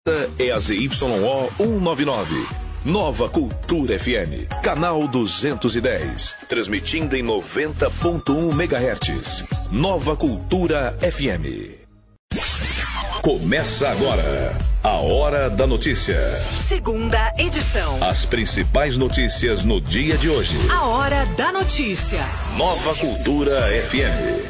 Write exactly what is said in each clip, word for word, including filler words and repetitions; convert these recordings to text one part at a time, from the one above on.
É a Z Y O cento e noventa e nove. Nova Cultura F M, canal duzentos e dez, transmitindo em noventa ponto um megahertz. Nova Cultura F M. Começa agora a Hora da Notícia. Segunda edição. As principais notícias no dia de hoje. A Hora da Notícia. Nova Cultura F M.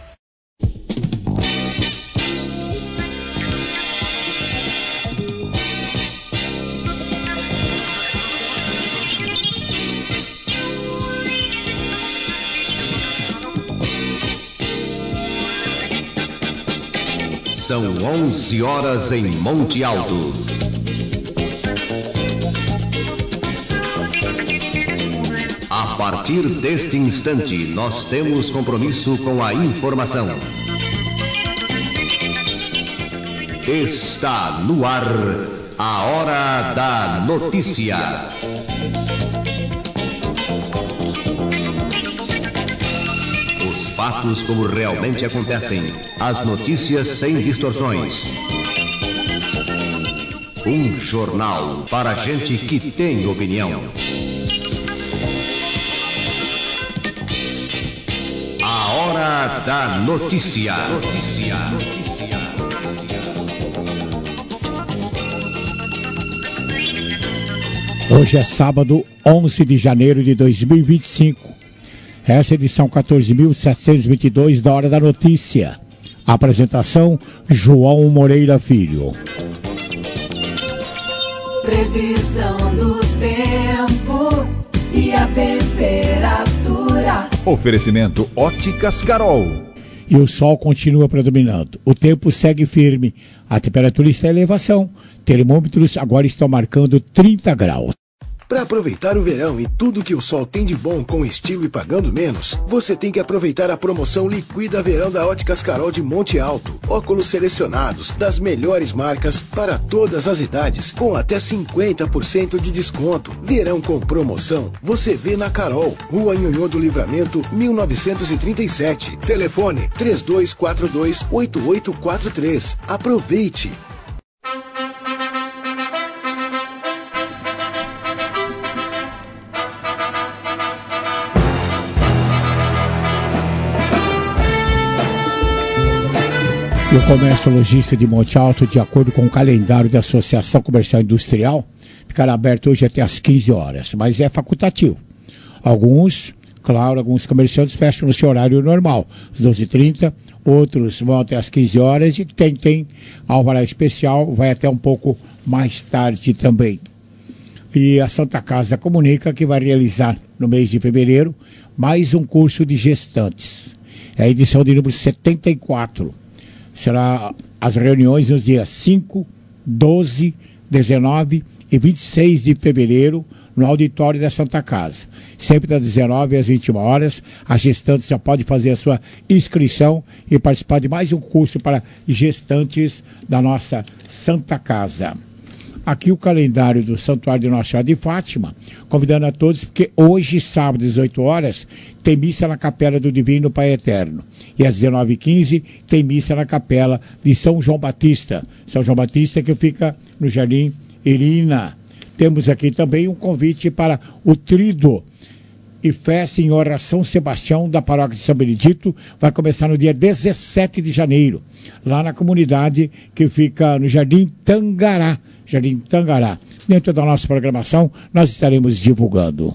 São onze horas em Monte Alto. A partir deste instante, nós temos compromisso com a informação. Está no ar a Hora da Notícia. Fatos como realmente acontecem, as notícias sem distorções. Um jornal para gente que tem opinião. A Hora da Notícia. Notícia. Notícia. Hoje é sábado, onze de janeiro de dois mil e vinte e cinco. Essa é a edição quatorze mil setecentos e vinte e dois da Hora da Notícia. A apresentação, João Moreira Filho. Previsão do tempo e a temperatura. Oferecimento Óticas Carol. E o sol continua predominando. O tempo segue firme. A temperatura está em elevação. Termômetros agora estão marcando trinta graus. Para aproveitar o verão e tudo que o sol tem de bom com estilo e pagando menos, você tem que aproveitar a promoção Liquida Verão da Óticas Carol de Monte Alto. Óculos selecionados das melhores marcas para todas as idades, com até cinquenta por cento de desconto. Verão com promoção, você vê na Carol, Rua Nhonhô do Livramento, mil novecentos e trinta e sete. Telefone três dois quatro dois, oito oito quatro três. Aproveite! E o comércio logístico de Monte Alto, de acordo com o calendário da Associação Comercial Industrial, ficará aberto hoje até às quinze horas, mas é facultativo. Alguns, claro, alguns comerciantes fecham no seu horário normal, às doze e trinta, outros vão até às quinze horas e quem tem alvará especial vai até um pouco mais tarde também. E a Santa Casa comunica que vai realizar no mês de fevereiro mais um curso de gestantes. É a edição de número setenta e quatro. Será as reuniões nos dias cinco, doze, dezenove e vinte e seis de fevereiro no auditório da Santa Casa. Sempre das dezenove às vinte e uma horas, a gestante já pode fazer a sua inscrição e participar de mais um curso para gestantes da nossa Santa Casa. Aqui o calendário do Santuário de Nossa Senhora de Fátima, convidando a todos, porque hoje, sábado, às dezoito horas, tem missa na Capela do Divino Pai Eterno. E às dezenove e quinze, tem missa na Capela de São João Batista. São João Batista que fica no Jardim Irina. Temos aqui também um convite para o Trido e Festa em Oração Sebastião da Paróquia de São Benedito. Vai começar no dia dezessete de janeiro, lá na comunidade que fica no Jardim Tangará. Jardim Tangará. Dentro da nossa programação, nós estaremos divulgando.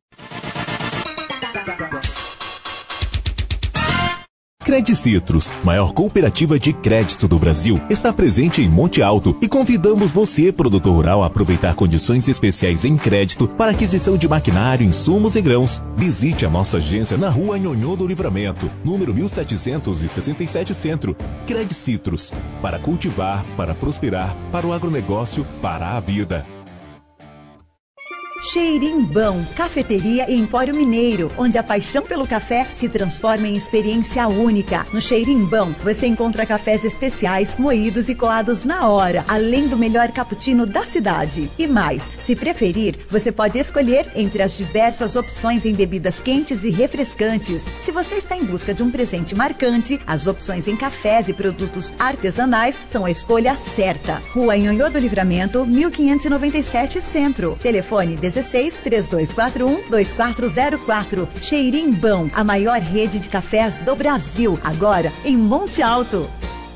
Credicitrus, maior cooperativa de crédito do Brasil, está presente em Monte Alto e convidamos você, produtor rural, a aproveitar condições especiais em crédito para aquisição de maquinário, insumos e grãos. Visite a nossa agência na Rua Nhonhô do Livramento, número mil setecentos e sessenta e sete Centro. Credicitrus, para cultivar, para prosperar, para o agronegócio, para a vida. Xerimbão, cafeteria e empório mineiro, onde a paixão pelo café se transforma em experiência única. No Xerimbão, você encontra cafés especiais, moídos e coados na hora, além do melhor cappuccino da cidade. E mais, se preferir, você pode escolher entre as diversas opções em bebidas quentes e refrescantes. Se você está em busca de um presente marcante, as opções em cafés e produtos artesanais são a escolha certa. Rua Nhonhô do Livramento, mil quinhentos e noventa e sete, Centro. Telefone dezesseis, três dois quatro um, dois quatro zero quatro. Xerimbão, a maior rede de cafés do Brasil, agora em Monte Alto.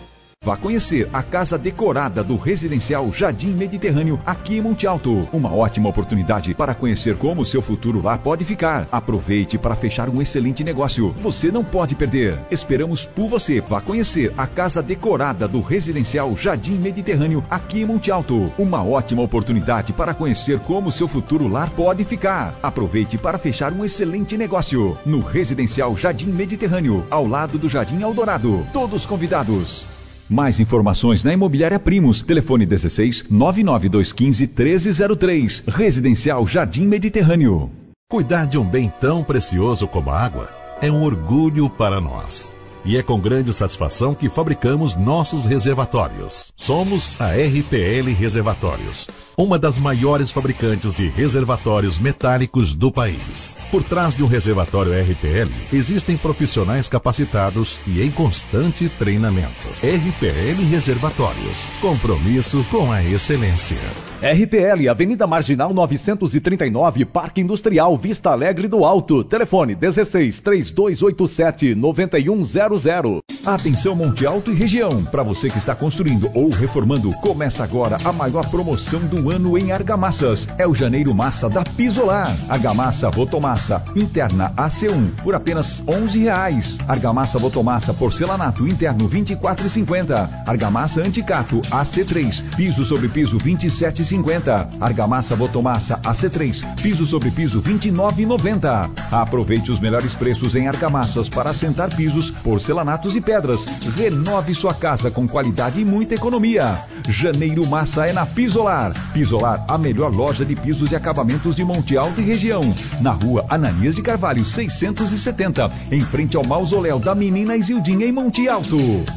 Vá conhecer a casa decorada do Residencial Jardim Mediterrâneo aqui em Monte Alto. Uma ótima oportunidade para conhecer como o seu futuro lá pode ficar. Aproveite para fechar um excelente negócio. Você não pode perder. Esperamos por você. Vá conhecer a casa decorada do Residencial Jardim Mediterrâneo aqui em Monte Alto. Uma ótima oportunidade para conhecer como o seu futuro lar pode ficar. Aproveite para fechar um excelente negócio no Residencial Jardim Mediterrâneo, ao lado do Jardim Eldorado. Todos convidados. Mais informações na Imobiliária Primos. Telefone dezesseis, nove nove dois um cinco, um três zero três. Residencial Jardim Mediterrâneo. Cuidar de um bem tão precioso como a água é um orgulho para nós. E é com grande satisfação que fabricamos nossos reservatórios. Somos a R P L Reservatórios, uma das maiores fabricantes de reservatórios metálicos do país. Por trás de um reservatório R P L, existem profissionais capacitados e em constante treinamento. R P L Reservatórios, compromisso com a excelência. R P L, Avenida Marginal novecentos e trinta e nove, Parque Industrial, Vista Alegre do Alto. Telefone dezesseis, três dois oito sete, nove um zero zero. Atenção Monte Alto e região. Para você que está construindo ou reformando, começa agora a maior promoção do ano em argamassas. É o Janeiro Massa da Pisolar. Argamassa Votomassa interna A C um por apenas onze reais. Argamassa Votomassa porcelanato interno vinte e quatro reais e cinquenta centavos. Argamassa Anticato A C três, piso sobre piso vinte e sete reais e cinquenta centavos. Argamassa Votomassa A C três, piso sobre piso vinte e nove reais e noventa centavos. Aproveite os melhores preços em argamassas para assentar pisos, porcelanatos e pedras. Renove sua casa com qualidade e muita economia. Janeiro Massa é na Pisolar. Pisolar, a melhor loja de pisos e acabamentos de Monte Alto e região. Na rua Ananias de Carvalho, seiscentos e setenta, em frente ao mausoléu da Menina Isildinha em Monte Alto.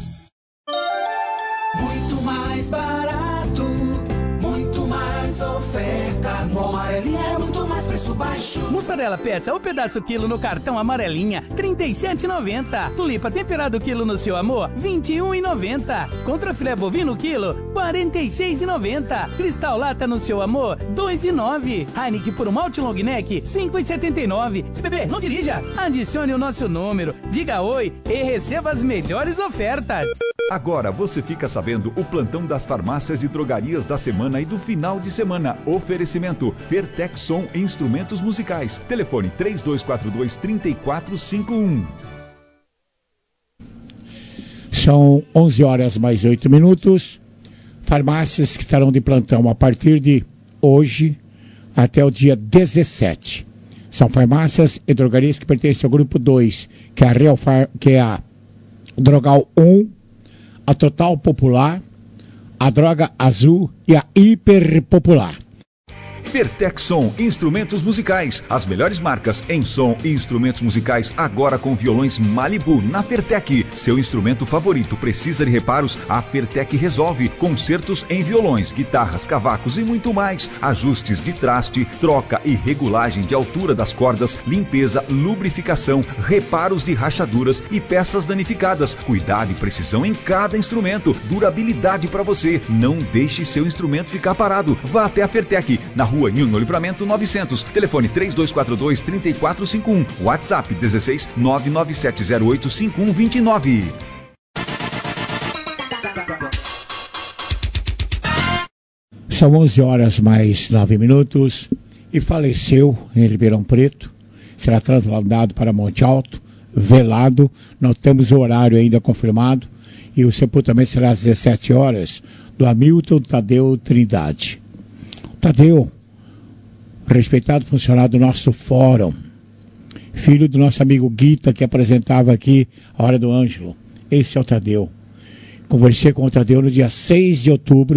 Muito mais barato, muito mais ofertas. No Amarelinha é muito mais preço baixo. Mussarela peça ou pedaço quilo no cartão Amarelinha, trinta e sete reais e noventa centavos. Tulipa temperado quilo no seu amor, vinte e um reais e noventa centavos. Contra filé bovino quilo, quarenta e seis reais e noventa centavos. Cristal lata no seu amor, dois reais e nove centavos. Heineken por um malte long neck, cinco reais e setenta e nove centavos. Se beber, não dirija. Adicione o nosso número, diga oi e receba as melhores ofertas. Agora você fica sabendo o plantão das farmácias e drogarias da semana e do final de semana. Oferecimento Fertexson Instrumentos Musicais. Telefone três dois quatro dois, três quatro cinco um. São onze horas mais oito minutos. Farmácias que estarão de plantão a partir de hoje até o dia dezessete. São farmácias e drogarias que pertencem ao grupo dois, que é a Real Far, que é a Drogal um, a Total Popular, a Droga Azul e a Hiper Popular. Fertexson Instrumentos Musicais. As melhores marcas em som e instrumentos musicais agora com violões Malibu na Fertec. Seu instrumento favorito precisa de reparos? A Fertec resolve. Concertos em violões, guitarras, cavacos e muito mais. Ajustes de traste, troca e regulagem de altura das cordas, limpeza, lubrificação, reparos de rachaduras e peças danificadas. Cuidado e precisão em cada instrumento. Durabilidade para você. Não deixe seu instrumento ficar parado. Vá até a Fertec, na rua Nhonhô Livramento novecentos. Telefone três dois quatro dois, três quatro cinco um. WhatsApp dezesseis, nove nove sete zero oito, cinco um dois nove. São onze horas mais nove minutos e faleceu em Ribeirão Preto. Será trasladado para Monte Alto, velado. Não temos o horário ainda confirmado. E o sepultamento será às dezessete horas, do Hamilton Tadeu Trindade. Tadeu, respeitado funcionário do nosso fórum, filho do nosso amigo Guita, que apresentava aqui a Hora do Ângelo. Esse é o Tadeu. Conversei com o Tadeu no dia seis de outubro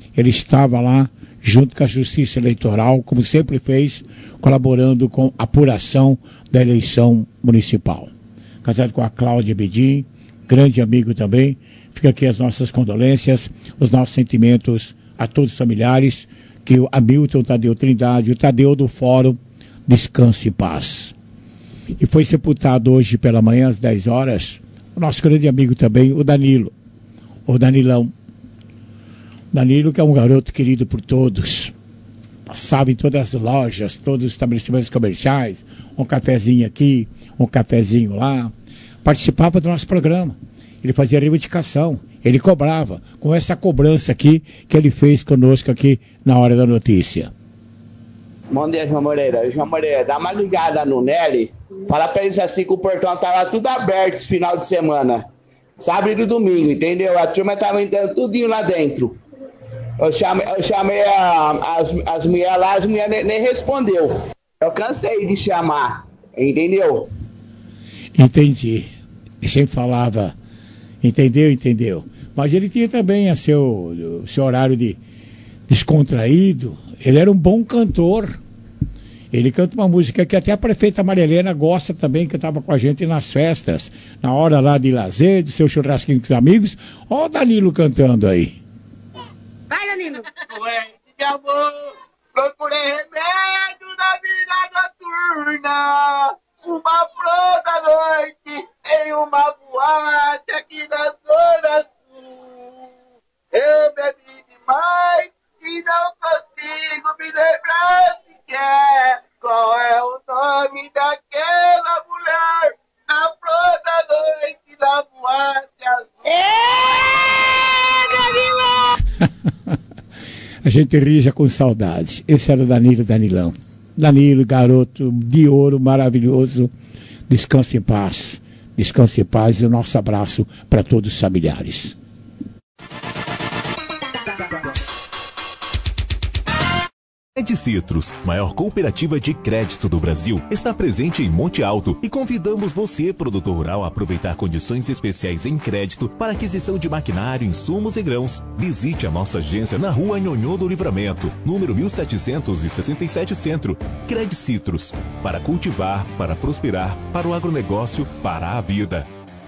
ele estava lá junto com a Justiça Eleitoral, como sempre fez, colaborando com a apuração da eleição municipal. Casado com a Cláudia Bedin, grande amigo também. Fica aqui as nossas condolências, os nossos sentimentos a todos os familiares, que o Hamilton Tadeu Trindade, o Tadeu do Fórum, descanse em paz. E foi sepultado hoje pela manhã, às dez horas, o nosso grande amigo também, o Danilo, o Danilão. Danilo, que é um garoto querido por todos, passava em todas as lojas, todos os estabelecimentos comerciais, um cafezinho aqui, um cafezinho lá, participava do nosso programa, ele fazia reivindicação, ele cobrava, com essa cobrança aqui que ele fez conosco aqui na hora da notícia. Bom dia, João Moreira. João Moreira, dá uma ligada no Nelly, fala pra eles assim que o portão tava tudo aberto esse final de semana, sábado e domingo, entendeu? A turma tava entrando tudinho lá dentro. Eu chamei, eu chamei a, as, as mulheres lá, as mulheres nem, nem respondeu. Eu cansei de chamar, entendeu? Entendi. Ele sempre falava, entendeu, entendeu. Mas ele tinha também a seu, o seu horário de descontraído. Ele era um bom cantor. Ele canta uma música que até a prefeita Maria Helena gosta também, que estava com a gente nas festas, na hora lá de lazer, do seu churrasquinho com os amigos. Ó o Danilo cantando aí. Vai, Danilo. Doente de amor, procurei remédio na vida noturna. Uma flor da noite em uma boate aqui na Zona Sul. Eu bebi demais e não consigo me lembrar sequer qual é o nome daquela mulher na flor da noite na boate azul. Ê, Danilo! A gente rija com saudade. Esse era o Danilo Danilão. Danilo, garoto de ouro maravilhoso. Descanse em paz. Descanse em paz e o nosso abraço para todos os familiares. Cred Citrus, maior cooperativa de crédito do Brasil, está presente em Monte Alto e convidamos você, produtor rural, a aproveitar condições especiais em crédito para aquisição de maquinário, insumos e grãos. Visite a nossa agência na Rua Nhonhô do Livramento, número mil setecentos e sessenta e sete Centro. Cred Citrus, para cultivar, para prosperar, para o agronegócio, para a vida.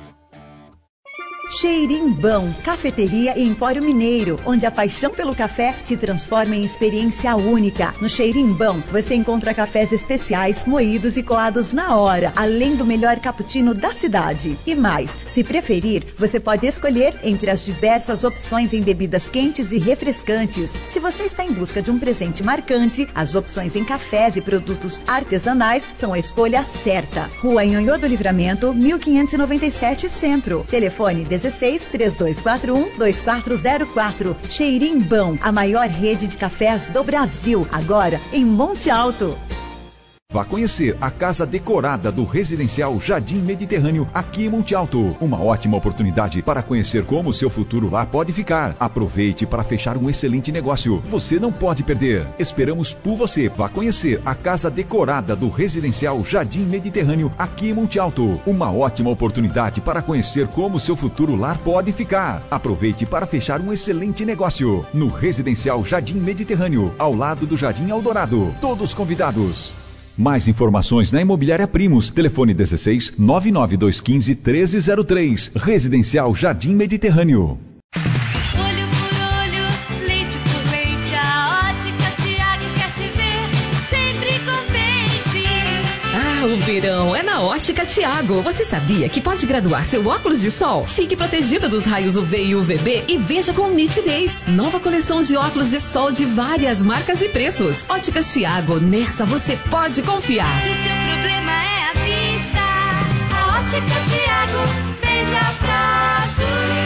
Cheirimbão, cafeteria e empório mineiro, onde a paixão pelo café se transforma em experiência única. No Cheirimbão, você encontra cafés especiais, moídos e coados na hora, além do melhor cappuccino da cidade. E mais, se preferir, você pode escolher entre as diversas opções em bebidas quentes e refrescantes. Se você está em busca de um presente marcante, as opções em cafés e produtos artesanais são a escolha certa. Rua Nhonhô do Livramento, mil quinhentos e noventa e sete Centro. Telefone dezesseis, três dois quatro um, dois quatro zero quatro. Cheirimbão, a maior rede de cafés do Brasil, agora em Monte Alto. Vá conhecer a casa decorada do Residencial Jardim Mediterrâneo aqui em Monte Alto. Uma ótima oportunidade para conhecer como o seu futuro lá pode ficar. Aproveite para fechar um excelente negócio. Você não pode perder. Esperamos por você. Vá conhecer a casa decorada do Residencial Jardim Mediterrâneo aqui em Monte Alto. Uma ótima oportunidade para conhecer como o seu futuro lar pode ficar. Aproveite para fechar um excelente negócio. No Residencial Jardim Mediterrâneo, ao lado do Jardim Eldorado. Todos convidados. Mais informações na Imobiliária Primos. Telefone dezesseis, nove nove dois um cinco, treze zero três. Residencial Jardim Mediterrâneo. Olho por olho, leite por leite, a Ótica Tiago quer te ver sempre contente. Ah, o verão é na Ótica Tiago. Você sabia que pode graduar seu óculos de sol? Fique protegida dos raios U V e U V B e veja com nitidez. Nova coleção de óculos de sol de várias marcas e preços. Óticas Tiago, nessa você pode confiar. Se o seu problema é a vista, a Ótica Tiago veja prazo.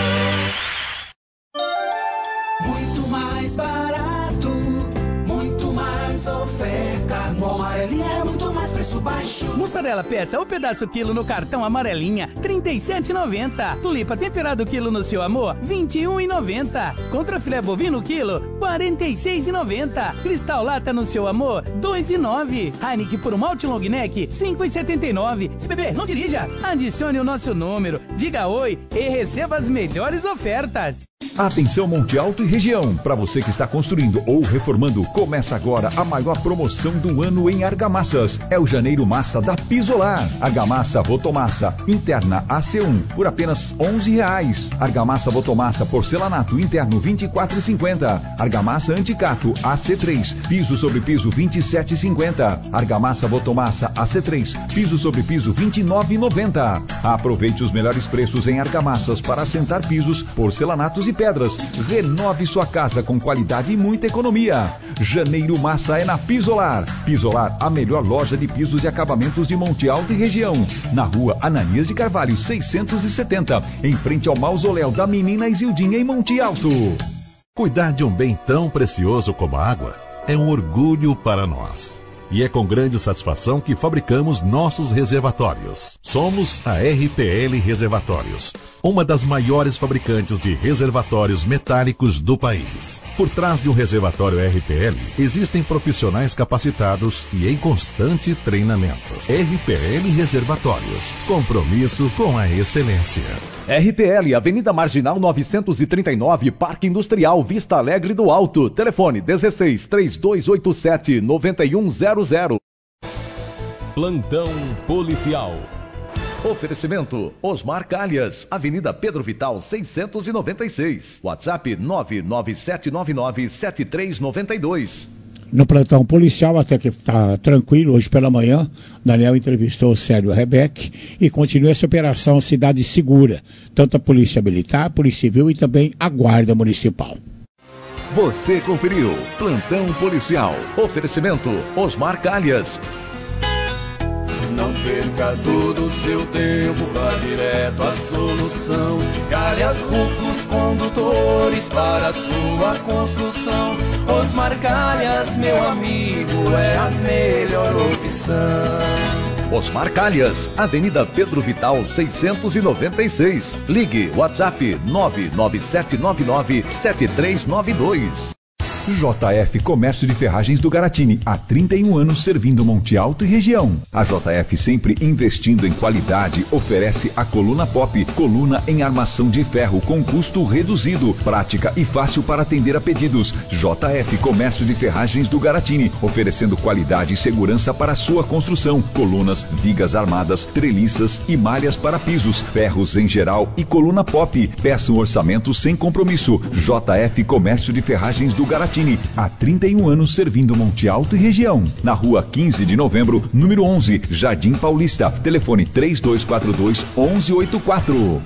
Muito mais barato, muito mais ofertas. No Amarelinha é muito mais preço baixo. Mussarela peça ou pedaço quilo no cartão Amarelinha, trinta e sete reais e noventa centavos. Tulipa temperado quilo no seu amor, vinte e um reais e noventa centavos. Contra filé bovino quilo, quarenta e seis reais e noventa centavos. Cristal lata no seu amor, dois reais e nove centavos. Heineken por um malte long neck, cinco reais e setenta e nove centavos. Se beber, não dirija. Adicione o nosso número, diga oi e receba as melhores ofertas. Atenção Monte Alto e região, para você que está construindo ou reformando, começa agora a maior promoção do ano em argamassas. É o Janeiro Massa da Pisolar. Argamassa Votomassa interna A C um por apenas onze reais. Argamassa Votomassa porcelanato interno vinte e quatro reais e cinquenta centavos. Argamassa Anticato A C três, piso sobre piso vinte e sete reais e cinquenta centavos. Argamassa Votomassa A C três, piso sobre piso vinte e nove reais e noventa centavos. Aproveite os melhores preços em argamassas para assentar pisos, porcelanatos e pedras. Pedras. Renove sua casa com qualidade e muita economia. Janeiro Massa é na Pisolar. Pisolar, a melhor loja de pisos e acabamentos de Monte Alto e região. Na rua Ananias de Carvalho, seiscentos e setenta, em frente ao mausoléu da menina Isildinha em Monte Alto. Cuidar de um bem tão precioso como a água é um orgulho para nós. E é com grande satisfação que fabricamos nossos reservatórios. Somos a R P L Reservatórios, uma das maiores fabricantes de reservatórios metálicos do país. Por trás de um reservatório R P L, existem profissionais capacitados e em constante treinamento. R P L Reservatórios, compromisso com a excelência. R P L, Avenida Marginal novecentos e trinta e nove, Parque Industrial, Vista Alegre do Alto. Telefone dezesseis, três dois oito sete, nove um zero zero. Plantão Policial. Oferecimento Osmar Calhas, Avenida Pedro Vital seiscentos e noventa e seis. WhatsApp nove nove sete nove nove sete três nove dois. No plantão policial, até que está tranquilo, hoje pela manhã, Daniel entrevistou o Célio Rebeck e continua essa operação Cidade Segura, tanto a Polícia Militar, a Polícia Civil e também a Guarda Municipal. Você conferiu Plantão Policial. Oferecimento Osmar Calhas. Não perca todo o seu tempo, vá direto à solução. Calhas Rufos Condutores para a sua construção. Osmar Calhas, meu amigo, é a melhor opção. Osmar Calhas, Avenida Pedro Vital seiscentos e noventa e seis. Ligue WhatsApp nove nove sete nove nove sete três nove dois. J F Comércio de Ferragens do Garatini, há trinta e um anos servindo Monte Alto e região. A J F, sempre investindo em qualidade, oferece a Coluna Pop, coluna em armação de ferro com custo reduzido, prática e fácil para atender a pedidos. J F Comércio de Ferragens do Garatini, oferecendo qualidade e segurança para a sua construção. Colunas, vigas armadas, treliças e malhas para pisos, ferros em geral e Coluna Pop. Peça um orçamento sem compromisso. J F Comércio de Ferragens do Garatini, há trinta e um anos servindo Monte Alto e região. Na rua quinze de novembro, número onze, Jardim Paulista. Telefone três dois quatro dois, um um oito quatro.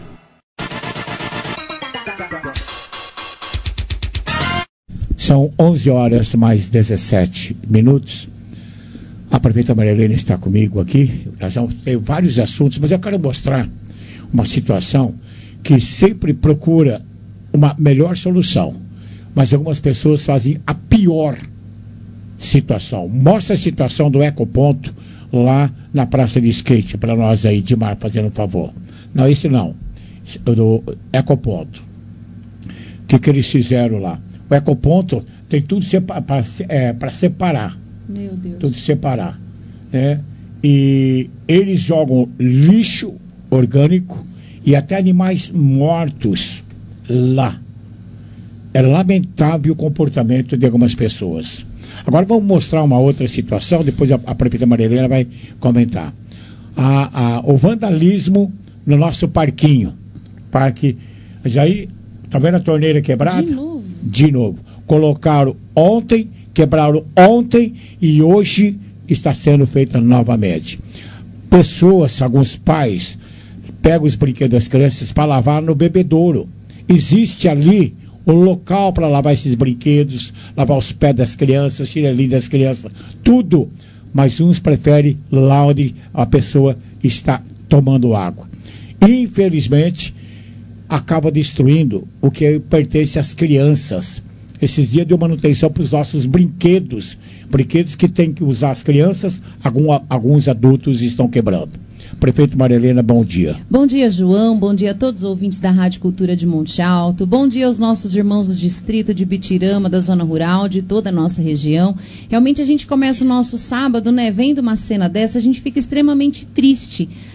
São onze horas mais dezessete minutos. A prefeita Maria Helena está comigo aqui. Nós vamos ter vários assuntos, mas eu quero mostrar uma situação que sempre procura uma melhor solução. Mas algumas pessoas fazem a pior situação. Mostra a situação do Ecoponto lá na praça de skate para nós aí, Dimar, fazendo um favor. Não, esse não. Do Ecoponto. O que, que eles fizeram lá? O Ecoponto tem tudo para é, para separar. Meu Deus. Tudo separar. Né? E eles jogam lixo orgânico e até animais mortos lá. É lamentável o comportamento de algumas pessoas. Agora vamos mostrar uma outra situação, depois a, a prefeita Maria Helena vai comentar. A, a, o vandalismo no nosso parquinho. Parque. Mas aí, tá vendo a torneira quebrada? De novo. De novo. Colocaram ontem, quebraram ontem e hoje está sendo feita novamente. Pessoas, alguns pais, pegam os brinquedos das crianças para lavar no bebedouro. Existe ali o local para lavar esses brinquedos, lavar os pés das crianças, tirar ali das crianças, tudo. Mas uns preferem lá onde a pessoa está tomando água. Infelizmente, acaba destruindo o que pertence às crianças. Esses dias deu manutenção para os nossos brinquedos. Brinquedos que tem que usar as crianças, algum, alguns adultos estão quebrando. Prefeito Maria Helena, bom dia. Bom dia, João. Bom dia a todos os ouvintes da Rádio Cultura de Monte Alto. Bom dia aos nossos irmãos do distrito de Bitirama, da zona rural, de toda a nossa região. Realmente a gente começa o nosso sábado, né? Vendo uma cena dessa, a gente fica extremamente triste.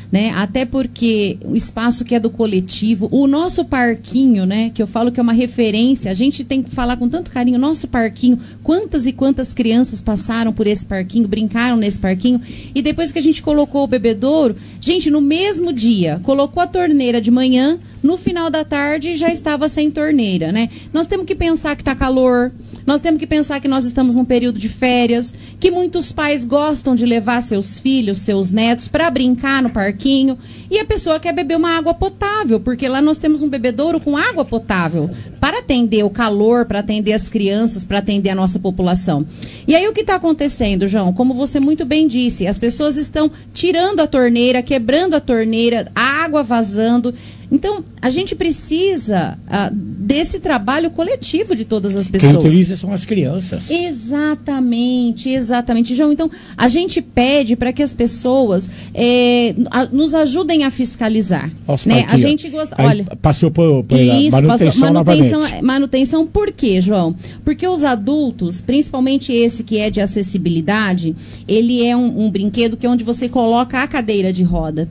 né? Até porque o espaço que é do coletivo, o nosso parquinho, né? Que eu falo que é uma referência, a gente tem que falar com tanto carinho, nosso parquinho, quantas e quantas crianças passaram por esse parquinho, brincaram nesse parquinho, e depois que a gente colocou o bebedouro, gente, no mesmo dia, colocou a torneira de manhã, no final da tarde já estava sem torneira, né? Nós temos que pensar que está calor, nós temos que pensar que nós estamos num período de férias, que muitos pais gostam de levar seus filhos, seus netos para brincar no parquinho, e a pessoa quer beber uma água potável, porque lá nós temos um bebedouro com água potável, para atender o calor, para atender as crianças, para atender a nossa população. E aí o que está acontecendo, João? Como você muito bem disse, as pessoas estão tirando a torneira, quebrando a torneira, a água vazando. Então, a gente precisa uh, desse trabalho coletivo de todas as pessoas. Quem utiliza são as crianças. Exatamente, exatamente. João, então, a gente pede para que as pessoas é, a, nos ajudem a fiscalizar. Nossa, né? aqui, a gente gosta... Aí Olha, passou por, por isso, manutenção, passou, manutenção, novamente. manutenção por quê, João? Porque os adultos, principalmente esse que é de acessibilidade, ele é um, um brinquedo que é onde você coloca a cadeira de roda.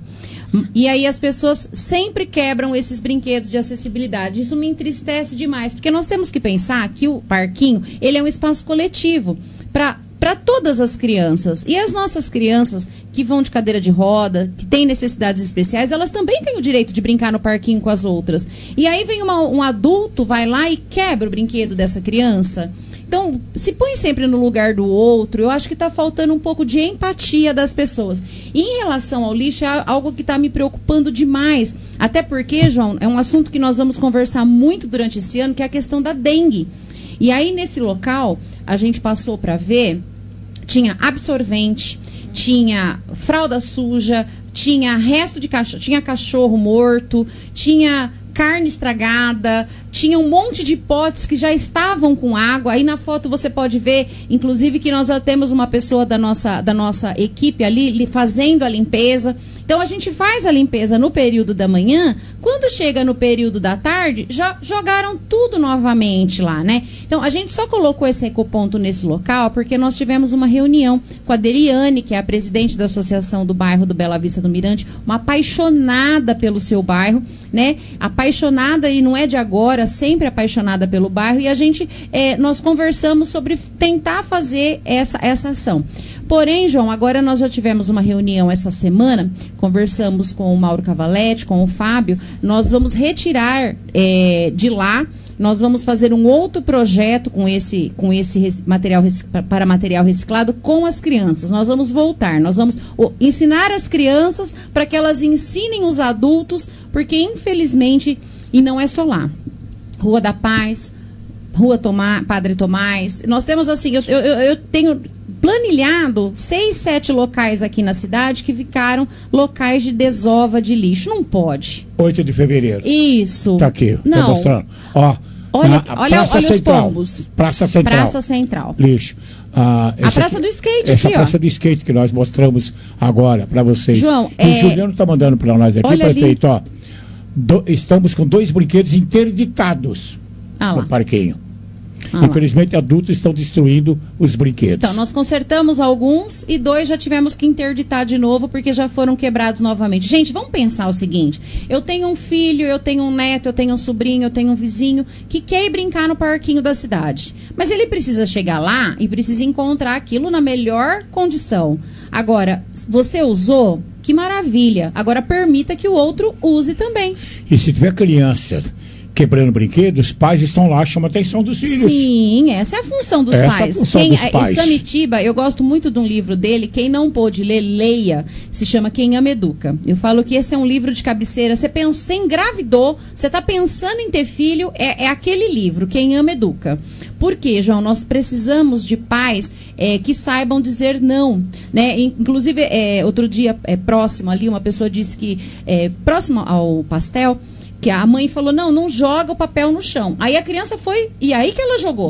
E aí as pessoas sempre quebram esses brinquedos de acessibilidade. Isso me entristece demais, porque nós temos que pensar que o parquinho, ele é um espaço coletivo para para todas as crianças. E as nossas crianças que vão de cadeira de roda, que têm necessidades especiais, elas também têm o direito de brincar no parquinho com as outras. E aí vem uma, um adulto, vai lá e quebra o brinquedo dessa criança. Então, se põe sempre no lugar do outro, eu acho que está faltando um pouco de empatia das pessoas. E em relação ao lixo, é algo que está me preocupando demais. Até porque, João, é um assunto que nós vamos conversar muito durante esse ano, que é a questão da dengue. E aí, nesse local, a gente passou para ver, tinha absorvente, tinha fralda suja, tinha resto de cachorro, tinha cachorro morto, tinha carne estragada, tinha um monte de potes que já estavam com água. Aí na foto você pode ver, inclusive, que nós já temos uma pessoa da nossa, da nossa equipe ali li, fazendo a limpeza. Então a gente faz a limpeza no período da manhã, quando chega no período da tarde, já jogaram tudo novamente lá, né? Então a gente só colocou esse ecoponto nesse local porque nós tivemos uma reunião com a Deriane, que é a presidente da Associação do Bairro do Bela Vista do Mirante, uma apaixonada pelo seu bairro, né? Apaixonada, e não é de agora, sempre apaixonada pelo bairro, e a gente, é, nós conversamos sobre tentar fazer essa, essa ação. Porém, João, agora nós já tivemos uma reunião essa semana, conversamos com o Mauro Cavaletti, com o Fábio, nós vamos retirar é, de lá, nós vamos fazer um outro projeto com esse, com esse material para material reciclado com as crianças. Nós vamos voltar, nós vamos ensinar as crianças para que elas ensinem os adultos, porque infelizmente, e não é só lá, Rua da Paz, Rua Tomá, Padre Tomás, nós temos assim, eu, eu, eu tenho planilhado seis, sete locais aqui na cidade que ficaram locais de desova de lixo. Não pode. oito de fevereiro. Isso. Tá aqui. Não. Tô mostrando. Ó, olha, olha, olha os Central, pombos. Praça Central. Praça Central. Lixo. Ah, a Praça aqui, do Skate essa aqui, Praça ó. do Skate que nós mostramos agora para vocês. João, e é... o Juliano tá mandando para nós aqui, olha prefeito, ali. ó. Do, estamos com dois brinquedos interditados ah, no parquinho. Ah, Infelizmente, adultos estão destruindo os brinquedos. Então, nós consertamos alguns e dois já tivemos que interditar de novo porque já foram quebrados novamente. Gente, vamos pensar o seguinte. Eu tenho um filho, eu tenho um neto, eu tenho um sobrinho, eu tenho um vizinho que quer ir brincar no parquinho da cidade. Mas ele precisa chegar lá e precisa encontrar aquilo na melhor condição. Agora, você usou? Que maravilha. Agora, permita que o outro use também. E se tiver criança quebrando brinquedos, os pais estão lá, chamam a atenção dos filhos. Sim, essa é a função dos essa pais. É a função Quem, dos pais. Samitiba, eu gosto muito de um livro dele, quem não pôde ler, leia, se chama Quem Ama Educa. Eu falo que esse é um livro de cabeceira, você, pensa, você engravidou, você está pensando em ter filho, é, é aquele livro, Quem Ama Educa. Por quê, João? Nós precisamos de pais é, que saibam dizer não, né? Inclusive, é, outro dia, é, próximo ali, uma pessoa disse que, é, próximo ao pastel, que a mãe falou, não, não joga o papel no chão. Aí a criança foi, e aí que ela jogou.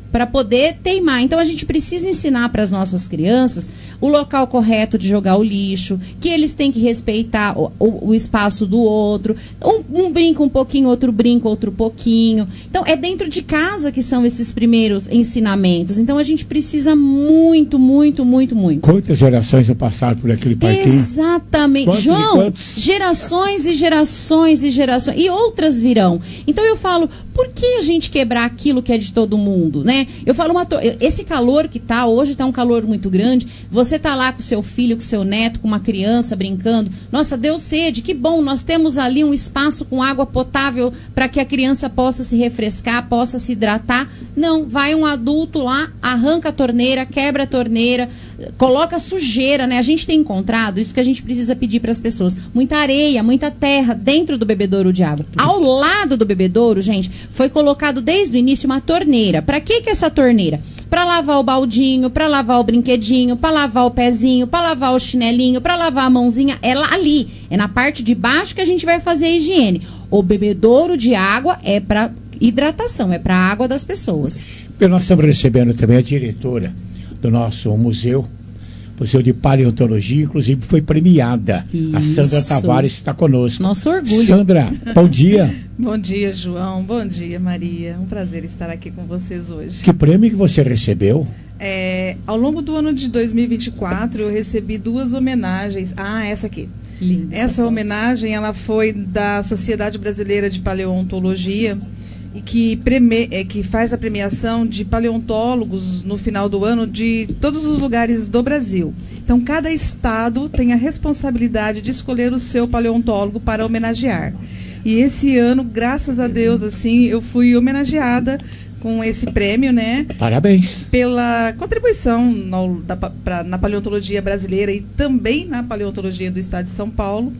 para poder teimar. Então a gente precisa ensinar para as nossas crianças o local correto de jogar o lixo, que eles têm que respeitar o, o, o espaço do outro. Um, um brinca um pouquinho, outro brinca outro pouquinho. Então é dentro de casa que são esses primeiros ensinamentos. Então a gente precisa muito, muito, muito, muito. Quantas gerações não passaram por aquele parquinho? Exatamente. Quantos João, e quantos? gerações e gerações e gerações. E outras virão. Então eu falo, por que a gente quebrar aquilo que é de todo mundo, né? Eu falo, uma to... esse calor que tá, hoje tá um calor muito grande, você tá lá com seu filho, com seu neto, com uma criança brincando, nossa, deu sede, que bom, nós temos ali um espaço com água potável para que a criança possa se refrescar, possa se hidratar. Não, vai um adulto lá, arranca a torneira, quebra a torneira, coloca sujeira, né? A gente tem encontrado, isso que a gente precisa pedir para as pessoas, muita areia, muita terra dentro do bebedouro de água. Ao lado do bebedouro, gente, foi colocado desde o início uma torneira. Para que que essa torneira? Para lavar o baldinho, para lavar o brinquedinho, para lavar o pezinho, para lavar o chinelinho, para lavar a mãozinha. É lá ali, é na parte de baixo que a gente vai fazer a higiene. O bebedouro de água é para hidratação, é para a água das pessoas. Nós estamos recebendo também a diretora do nosso museu, Museu de Paleontologia, inclusive foi premiada. Isso. A Sandra Tavares está conosco. Nosso orgulho. Sandra, bom dia. Bom dia, João. Bom dia, Maria. Um prazer estar aqui com vocês hoje. Que prêmio que você recebeu? É, ao longo do ano de dois mil e vinte e quatro, eu recebi duas homenagens. Ah, essa aqui. Linda. Essa homenagem, ela foi da Sociedade Brasileira de Paleontologia, e que, preme, é, que faz a premiação de paleontólogos no final do ano de todos os lugares do Brasil. Então, cada estado tem a responsabilidade de escolher o seu paleontólogo para homenagear. E esse ano, graças a Deus, assim, eu fui homenageada com esse prêmio, né? Parabéns. Pela contribuição no, da, pra, na paleontologia brasileira e também na paleontologia do estado de São Paulo.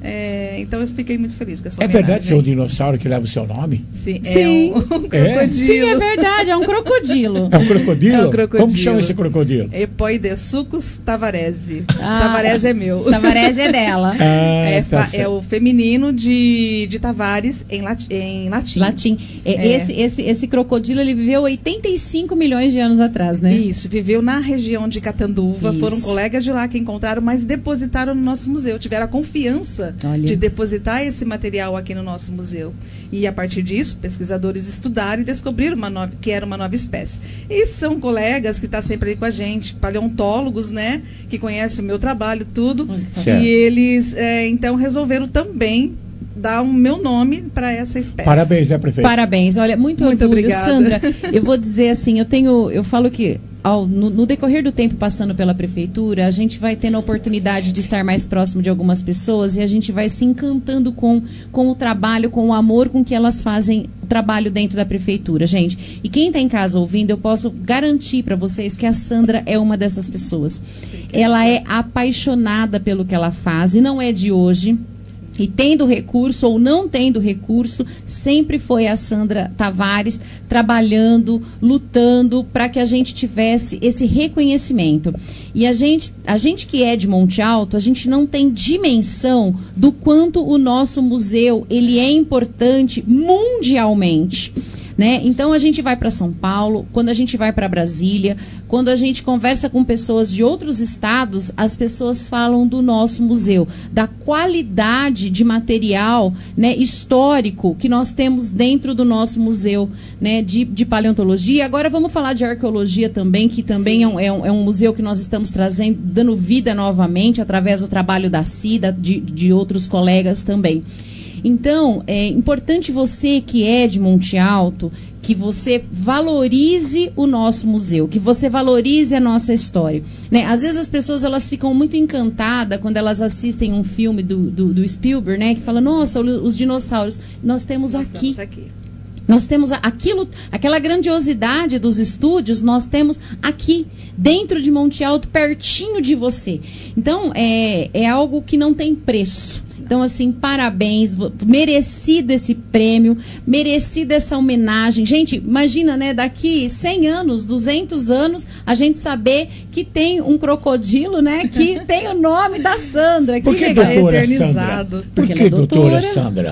É, então eu fiquei muito feliz com essa homenagem. É verdade que é um dinossauro que leva o seu nome? Sim, é Sim. Um, um crocodilo. Sim, é verdade, é um crocodilo. É um crocodilo? É um crocodilo. Como que chama esse crocodilo? Epoidesucus tavarese. Ah, Tavarese é meu. Tavarese é dela. Ah, é, tá fa, é o feminino de, de Tavares em, lati, em latim. Latim. É, É. Esse, esse, esse crocodilo, ele viveu oitenta e cinco milhões de anos atrás, né? Isso, viveu na região de Catanduva. Isso. Foram colegas de lá que encontraram, mas depositaram no nosso museu. Tiveram a confiança Olha. de depositar esse material aqui no nosso museu. E a partir disso, pesquisadores estudaram e descobriram uma nova, que era uma nova espécie. E são colegas que estão sempre aí com a gente, paleontólogos, né? Que conhecem o meu trabalho, tudo. Certo. E eles, é, então, resolveram também dar o meu nome para essa espécie. Parabéns, né, prefeito? Parabéns. Olha, muito, Muito orgulho, obrigada. Sandra. Eu vou dizer assim, eu tenho, eu falo que ao, no, no decorrer do tempo passando pela prefeitura, a gente vai tendo a oportunidade de estar mais próximo de algumas pessoas e a gente vai se encantando com, com o trabalho, com o amor com que elas fazem o trabalho dentro da prefeitura, gente. E quem está em casa ouvindo, eu posso garantir para vocês que a Sandra é uma dessas pessoas. Ela é apaixonada pelo que ela faz e não é de hoje. E tendo recurso ou não tendo recurso, sempre foi a Sandra Tavares trabalhando, lutando para que a gente tivesse esse reconhecimento. E a gente, a gente que é de Monte Alto, a gente não tem dimensão do quanto o nosso museu ele é importante mundialmente. Né? Então a gente vai para São Paulo, quando a gente vai para Brasília, quando a gente conversa com pessoas de outros estados, as pessoas falam do nosso museu, da qualidade de material, né, histórico que nós temos dentro do nosso museu, né, de, de paleontologia. Agora vamos falar de arqueologia também, que também é um, é, um, é um museu que nós estamos trazendo, dando vida novamente através do trabalho da Cida, de, de outros colegas também. Então, é importante você que é de Monte Alto, que você valorize o nosso museu, que você valorize a nossa história. Né? Às vezes as pessoas elas ficam muito encantadas quando elas assistem um filme do, do, do Spielberg, né? Que fala, nossa, os dinossauros. Nós temos Nós aqui. estamos aqui. Nós temos aquilo, aquela grandiosidade dos estúdios, nós temos aqui, dentro de Monte Alto, pertinho de você. Então, é, é algo que não tem preço. Então, assim, parabéns, merecido esse prêmio, merecida essa homenagem. Gente, imagina, né, daqui cem anos, duzentos anos, a gente saber que tem um crocodilo, né, que tem o nome da Sandra. Por que, legal. doutora Eternizado. Sandra? Por Porque que, ela é doutora doutora. Sandra?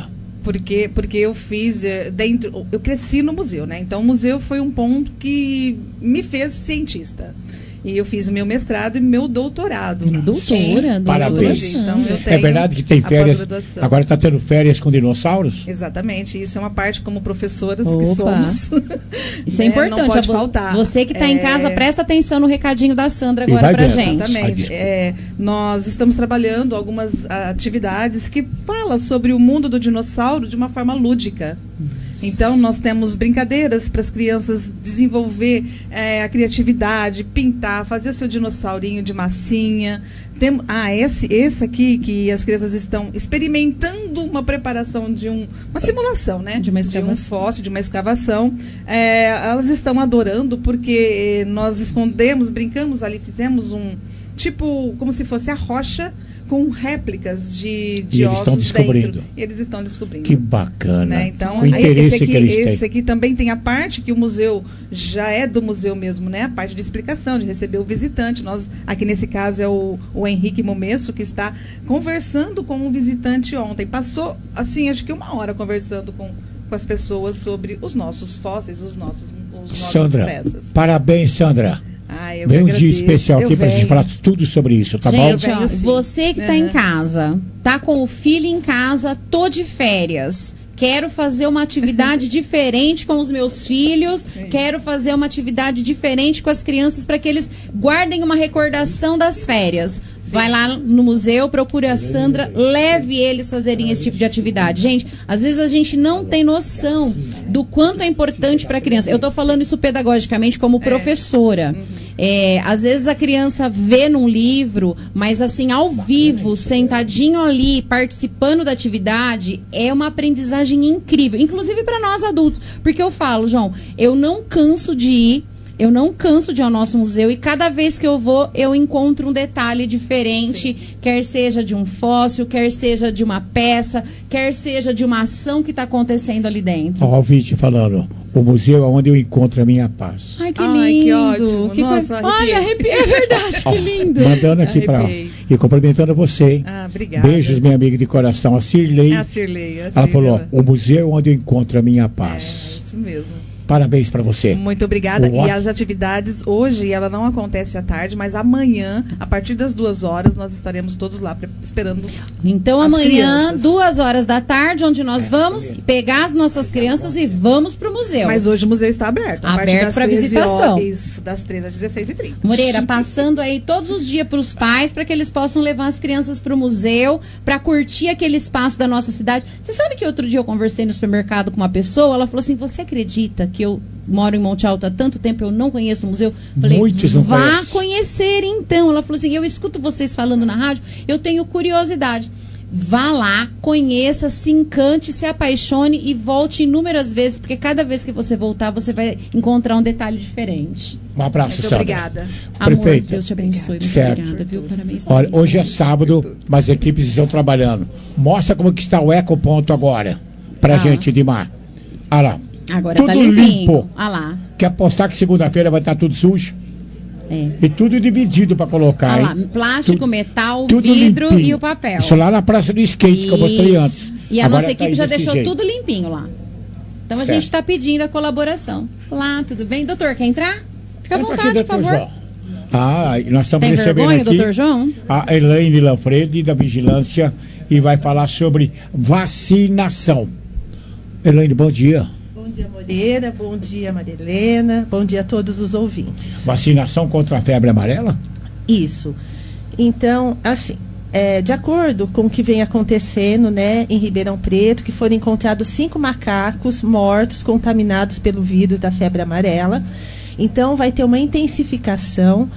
Porque, porque eu fiz é, dentro, eu cresci no museu, né? Então o museu foi um ponto que me fez cientista. E eu fiz meu mestrado e meu doutorado. Doutora, parabéns. Então, eu tenho é verdade que tem férias. Agora está tendo férias com dinossauros? Exatamente. Isso é uma parte como professoras Opa. que somos. Isso é né? importante. Não pode Vo- faltar. Você que está É... em casa, presta atenção no recadinho da Sandra agora pra gente. Exatamente. É, nós estamos trabalhando algumas atividades que falam sobre o mundo do dinossauro de uma forma lúdica. Então, nós temos brincadeiras para as crianças desenvolver é, a criatividade, pintar, fazer o seu dinossaurinho de massinha. Tem, ah, esse, esse aqui que as crianças estão experimentando uma preparação de um, uma simulação, né? De uma escavação. De um fóssil, de uma escavação. É, elas estão adorando porque nós escondemos, brincamos ali, fizemos um tipo, como se fosse a rocha, com réplicas de, de e eles ossos estão descobrindo. dentro. E eles estão descobrindo. Que bacana. Né? Então, o interesse esse aqui, que eles esse têm. aqui também tem a parte que o museu já é do museu mesmo, né? A parte de explicação, de receber o visitante. Nós, aqui nesse caso é o, o Henrique Momesso, que está conversando com um visitante ontem. Passou, assim, acho que uma hora conversando com, com as pessoas sobre os nossos fósseis, os nossos, os nossas Sandra, peças. parabéns, Sandra. Ah, eu Vem um agradeço. dia especial aqui Eu pra gente venho. falar tudo sobre isso, tá Gente, bom? ó, você que tá Uhum. em casa, tá com o filho em casa, tô de férias. Quero fazer uma atividade diferente com os meus filhos. Quero fazer uma atividade diferente com as crianças para que eles guardem uma recordação das férias. Vai lá no museu, procure a Sandra, leve eles fazerem esse tipo de atividade. Gente, às vezes a gente não tem noção do quanto é importante para a criança. Eu tô falando isso pedagogicamente como professora. É, às vezes a criança vê num livro, mas assim, ao vivo, sentadinho ali, participando da atividade, é uma aprendizagem incrível. Inclusive para nós adultos. Porque eu falo, João, eu não canso de ir. Eu não canso de ir ao nosso museu e cada vez que eu vou, eu encontro um detalhe diferente, Sim. quer seja de um fóssil, quer seja de uma peça, quer seja de uma ação que está acontecendo ali dentro. Ó, o Vite falando, o museu é onde eu encontro a minha paz. Ai, que Ai, lindo. que ótimo. Que Nossa, coisa... Olha, arrepiei, é verdade, que lindo. Mandando aqui para e cumprimentando você. Ah, obrigada. Beijos, minha amiga de coração, a Cirlei. É a Cirlei. A Ela falou, ó, o museu é onde eu encontro a minha paz. É, isso mesmo. Parabéns para você. Muito obrigada. Boa. E as atividades, hoje, ela não acontece à tarde, mas amanhã, a partir das duas horas, nós estaremos todos lá pre- esperando. Então, as amanhã, crianças. duas horas da tarde, onde nós vamos pegar as nossas crianças e vamos pro museu. Mas hoje o museu está aberto. a partir Aberto das para treze visitação. horas, isso, das treze às dezesseis e trinta. Moreira, passando aí todos os dias para os pais, para que eles possam levar as crianças para o museu, para curtir aquele espaço da nossa cidade. Você sabe que outro dia eu conversei no supermercado com uma pessoa, ela falou assim, você acredita que eu moro em Monte Alto há tanto tempo, eu não conheço o museu? Falei, Muitos não vá conhecem. conhecer então. Ela falou assim, eu escuto vocês falando na rádio, eu tenho curiosidade. Vá lá, conheça, se encante, se apaixone e volte inúmeras vezes, porque cada vez que você voltar, você vai encontrar um detalhe diferente. Um abraço, Muito Sandra. obrigada. Amor, Prefeita. Deus te abençoe. Muito Certo. obrigada, viu? Parabéns. Olha, parabéns, hoje é parabéns. sábado, mas as equipes estão trabalhando. Mostra como que está o ecoponto agora, pra Ah. gente, Dimar. Olha lá. Agora tudo tá limpinho. limpo. Ah lá. Quer apostar que segunda-feira vai estar tudo sujo? É. E tudo dividido para colocar, Ah lá, hein? plástico, Tu- metal, tudo vidro limpinho. e o papel. Isso lá na Praça do Skate, que eu mostrei Isso. antes. E a Agora nossa tá equipe aí já desse deixou jeito. tudo limpinho lá. Então a Certo. gente está pedindo a colaboração. Olá, tudo bem? Doutor, quer entrar? Fica à Entra aqui, vontade, por doutor favor. João. Ah, e nós estamos Tem recebendo vergonha, aqui doutor João? a Elaine Lanfredi, da Vigilância, e vai falar sobre vacinação. Elaine, bom dia. Bom dia, Moreira. Bom dia, Maria Helena. Bom dia a todos os ouvintes. Vacinação contra a febre amarela? Isso. Então, assim, é, de acordo com o que vem acontecendo, né, em Ribeirão Preto, que foram encontrados cinco macacos mortos contaminados pelo vírus da febre amarela. Então, vai ter uma intensificação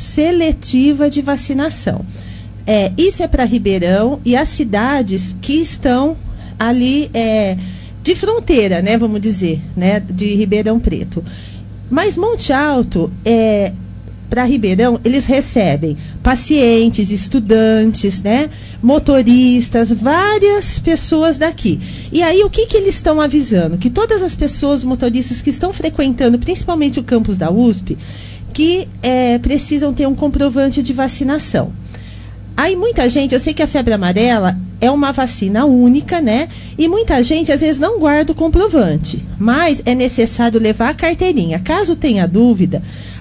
seletiva de vacinação. É, isso é para Ribeirão e as cidades que estão ali é, de fronteira, né, vamos dizer, né, de Ribeirão Preto. Mas Monte Alto, é, para Ribeirão, eles recebem pacientes, estudantes, né, motoristas, várias pessoas daqui. E aí, o que, que eles estão avisando? Que todas as pessoas, motoristas que estão frequentando, principalmente o campus da U S P, que é, precisam ter um comprovante de vacinação. Aí muita gente, eu sei que a febre amarela é uma vacina única, né? E muita gente, às vezes, não guarda o comprovante. Mas é necessário levar a carteirinha. Caso tenha dúvida,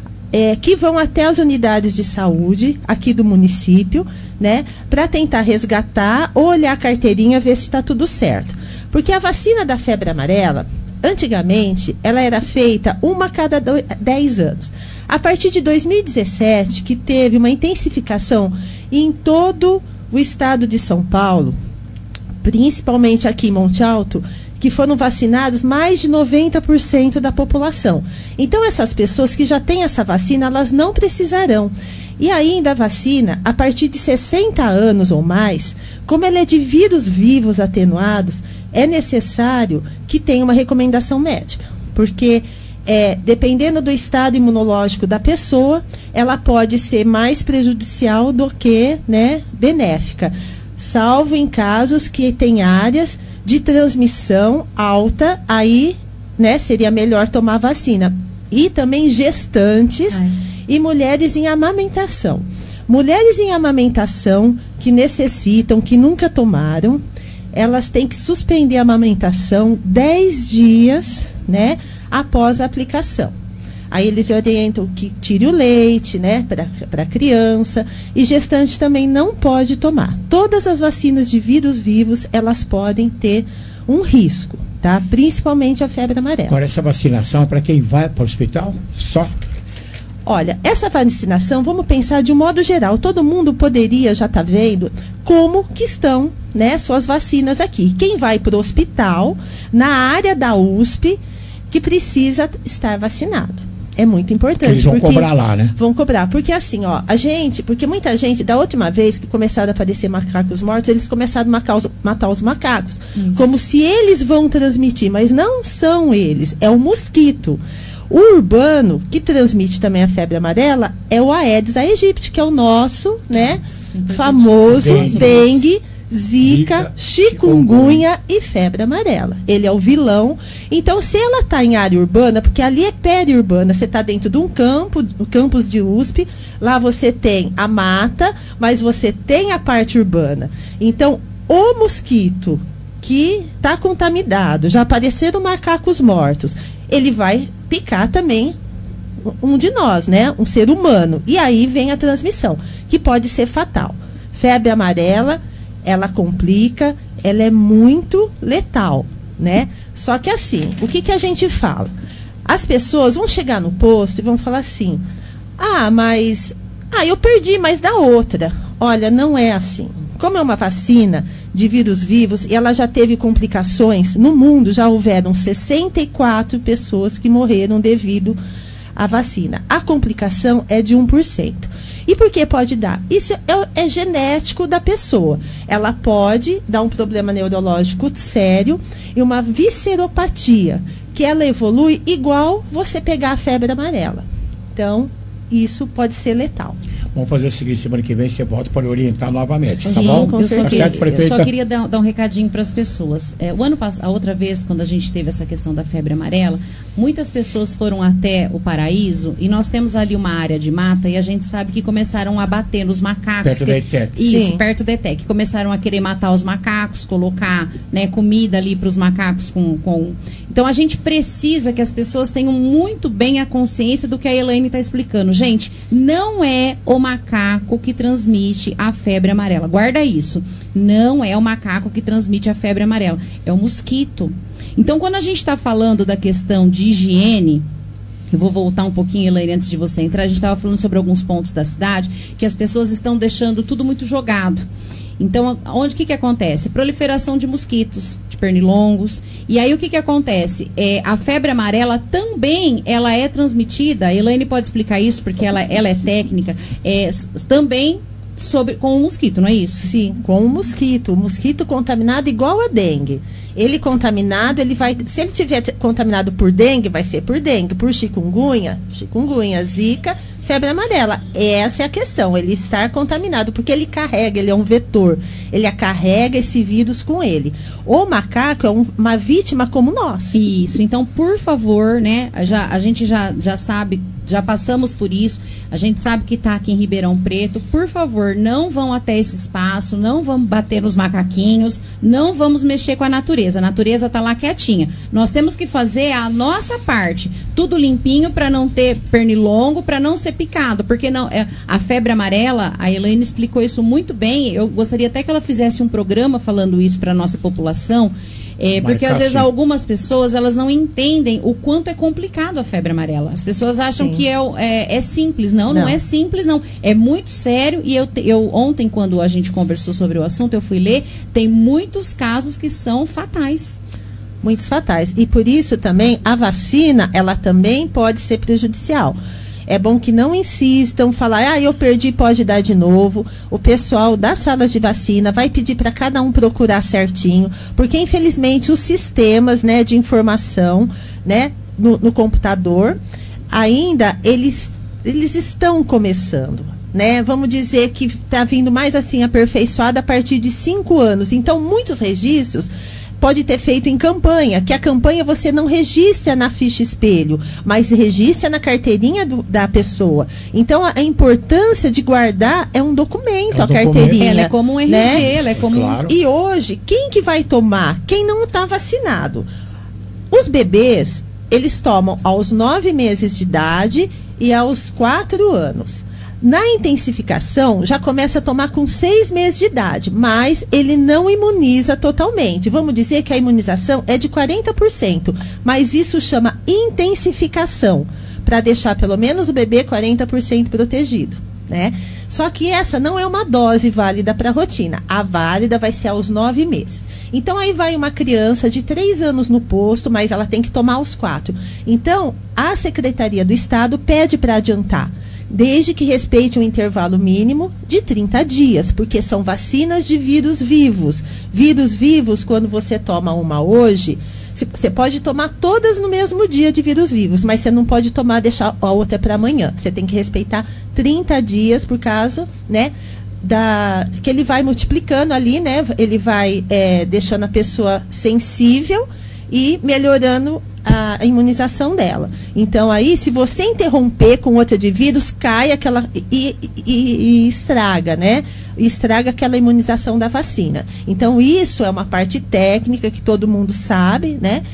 é, que vão até as unidades de saúde aqui do município, né? Para tentar resgatar ou olhar a carteirinha, ver se está tudo certo. Porque a vacina da febre amarela, antigamente, ela era feita uma a cada dez anos. A partir de dois mil e dezessete, que teve uma intensificação em todo o estado de São Paulo, principalmente aqui em Monte Alto, que foram vacinados mais de noventa por cento da população. Então, essas pessoas que já têm essa vacina, elas não precisarão. E ainda a vacina, a partir de sessenta anos ou mais, como ela é de vírus vivos atenuados, é necessário que tenha uma recomendação médica. Porque, é, dependendo do estado imunológico da pessoa, ela pode ser mais prejudicial do que, né, benéfica. Salvo em casos que tem áreas de transmissão alta, aí, né, seria melhor tomar vacina. E também gestantes Ai. e mulheres em amamentação. Mulheres em amamentação que necessitam, que nunca tomaram, elas têm que suspender a amamentação dez dias, né, após a aplicação. Aí eles orientam que tire o leite, né, para a criança, e gestante também não pode tomar. Todas as vacinas de vírus vivos, elas podem ter um risco, tá? Principalmente a febre amarela. Agora, essa vacinação é para quem vai para o hospital? Só? Olha, essa vacinação, vamos pensar de um modo geral, todo mundo poderia já estar tá vendo como que estão, né, suas vacinas aqui. Quem vai para o hospital, na área da U S P, que precisa estar vacinado. É muito importante. Eles vão cobrar lá, né? Vão cobrar, porque assim, ó, a gente, porque muita gente, da última vez que começaram a aparecer macacos mortos, eles começaram a matar os, matar os macacos. Isso. Como se eles vão transmitir, mas não são eles, é o mosquito. O urbano, que transmite também a febre amarela, é o Aedes aegypti, que é o nosso, né, Sim, famoso dengue, dengue Zika, chikungunya e febre amarela. Ele é o vilão. Então, se ela está em área urbana, porque ali é periurbana, você está dentro de um campo, o campus de U S P, lá você tem a mata, mas você tem a parte urbana. Então, o mosquito que está contaminado, já apareceram macacos mortos, ele vai picar também um de nós, né? Um ser humano. E aí vem a transmissão, que pode ser fatal. Febre amarela, ela complica, ela é muito letal, né? Só que assim, o que, que a gente fala? As pessoas vão chegar no posto e vão falar assim, ah, mas ah, eu perdi, mas da outra. Olha, não é assim. Como é uma vacina de vírus vivos e ela já teve complicações, no mundo já houveram sessenta e quatro pessoas que morreram devido à vacina. A complicação é de um por cento. E por que pode dar? Isso é, é genético da pessoa. Ela pode dar um problema neurológico sério e uma visceropatia, que ela evolui igual você pegar a febre amarela. Então, isso pode ser letal. Vamos fazer o seguinte, semana que vem você volta para orientar novamente, tá Sim, bom? Eu só, queria, eu só queria dar, dar um recadinho para as pessoas. É, o ano passado, a outra vez, quando a gente teve essa questão da febre amarela, muitas pessoas foram até o Paraíso e nós temos ali uma área de mata e a gente sabe que começaram a bater nos macacos. Perto que, da ETEC. Isso, Sim. perto da ETEC. Começaram a querer matar os macacos, colocar, né, comida ali para os macacos com, com... Então, a gente precisa que as pessoas tenham muito bem a consciência do que a Elaine está explicando. Gente, não é o macaco que transmite a febre amarela. Guarda isso. Não é o macaco que transmite a febre amarela. É o mosquito. Então, quando a gente está falando da questão de higiene, eu vou voltar um pouquinho, Elaine, antes de você entrar. A gente estava falando sobre alguns pontos da cidade que as pessoas estão deixando tudo muito jogado. Então, onde que que acontece? Proliferação de mosquitos, de pernilongos. E aí, o que que acontece? É, a febre amarela também, ela é transmitida, a Elaine pode explicar isso, porque ela, ela é técnica, é, também sobre, com o mosquito, não é isso? Sim, com o mosquito. O mosquito contaminado igual a dengue. Ele contaminado, ele vai... Se ele tiver contaminado por dengue, vai ser por dengue. Por chikungunya, chikungunya, zika, febre amarela. Essa é a questão, ele estar contaminado, porque ele carrega, ele é um vetor. Ele carrega esse vírus com ele. O macaco é um, uma vítima como nós. Isso, então, por favor, né, já, a gente já, já sabe já passamos por isso, a gente sabe que está aqui em Ribeirão Preto. Por favor, não vão até esse espaço, não vamos bater nos macaquinhos, não vamos mexer com a natureza. A natureza está lá quietinha. Nós temos que fazer a nossa parte, tudo limpinho para não ter pernilongo, para não ser picado, porque não, é, a febre amarela, a Elaine explicou isso muito bem. Eu gostaria até que ela fizesse um programa falando isso para a nossa população. É, porque às vezes algumas pessoas elas não entendem o quanto é complicado a febre amarela. As pessoas acham Sim. que é, é, é simples. Não, não, não é simples, não. É muito sério. E eu, eu ontem, quando a gente conversou sobre o assunto, eu fui ler, tem muitos casos que são fatais. Muitos fatais. E por isso também a vacina, ela também pode ser prejudicial. É bom que não insistam, falar, ah, eu perdi, pode dar de novo. O pessoal das salas de vacina vai pedir para cada um procurar certinho, porque infelizmente os sistemas, né, de informação, né, no, no computador, ainda eles, eles estão começando. Né? Vamos dizer que está vindo mais assim aperfeiçoado a partir de cinco anos. Então, muitos registros pode ter feito em campanha, que a campanha você não registra na ficha espelho, mas registra na carteirinha do, da pessoa. Então, a, a importância de guardar é um documento, é um a documento. carteirinha. Ela é como um R G, né? Ela é como... Claro. E hoje, quem que vai tomar? Quem não está vacinado. Os bebês, eles tomam aos nove meses de idade e aos quatro anos. Na intensificação, já começa a tomar com seis meses de idade, mas ele não imuniza totalmente. Vamos dizer que a imunização é de quarenta por cento, mas isso chama intensificação, para deixar pelo menos o bebê quarenta por cento protegido, né? Só que essa não é uma dose válida para a rotina. A válida vai ser aos nove meses. Então, aí vai uma criança de três anos no posto, mas ela tem que tomar aos quatro. Então, a Secretaria do Estado pede para adiantar, desde que respeite um intervalo mínimo de trinta dias, porque são vacinas de vírus vivos. Vírus vivos, quando você toma uma hoje, você pode tomar todas no mesmo dia de vírus vivos, mas você não pode tomar, deixar a outra para amanhã. Você tem que respeitar trinta dias, por caso, né, da, que ele vai multiplicando ali, né, ele vai é, deixando a pessoa sensível e melhorando a, a imunização dela. Então, aí, se você interromper com outra de vírus, cai aquela e, e, e estraga, né? Estraga aquela imunização da vacina. Então, isso é uma parte técnica que todo mundo sabe, né?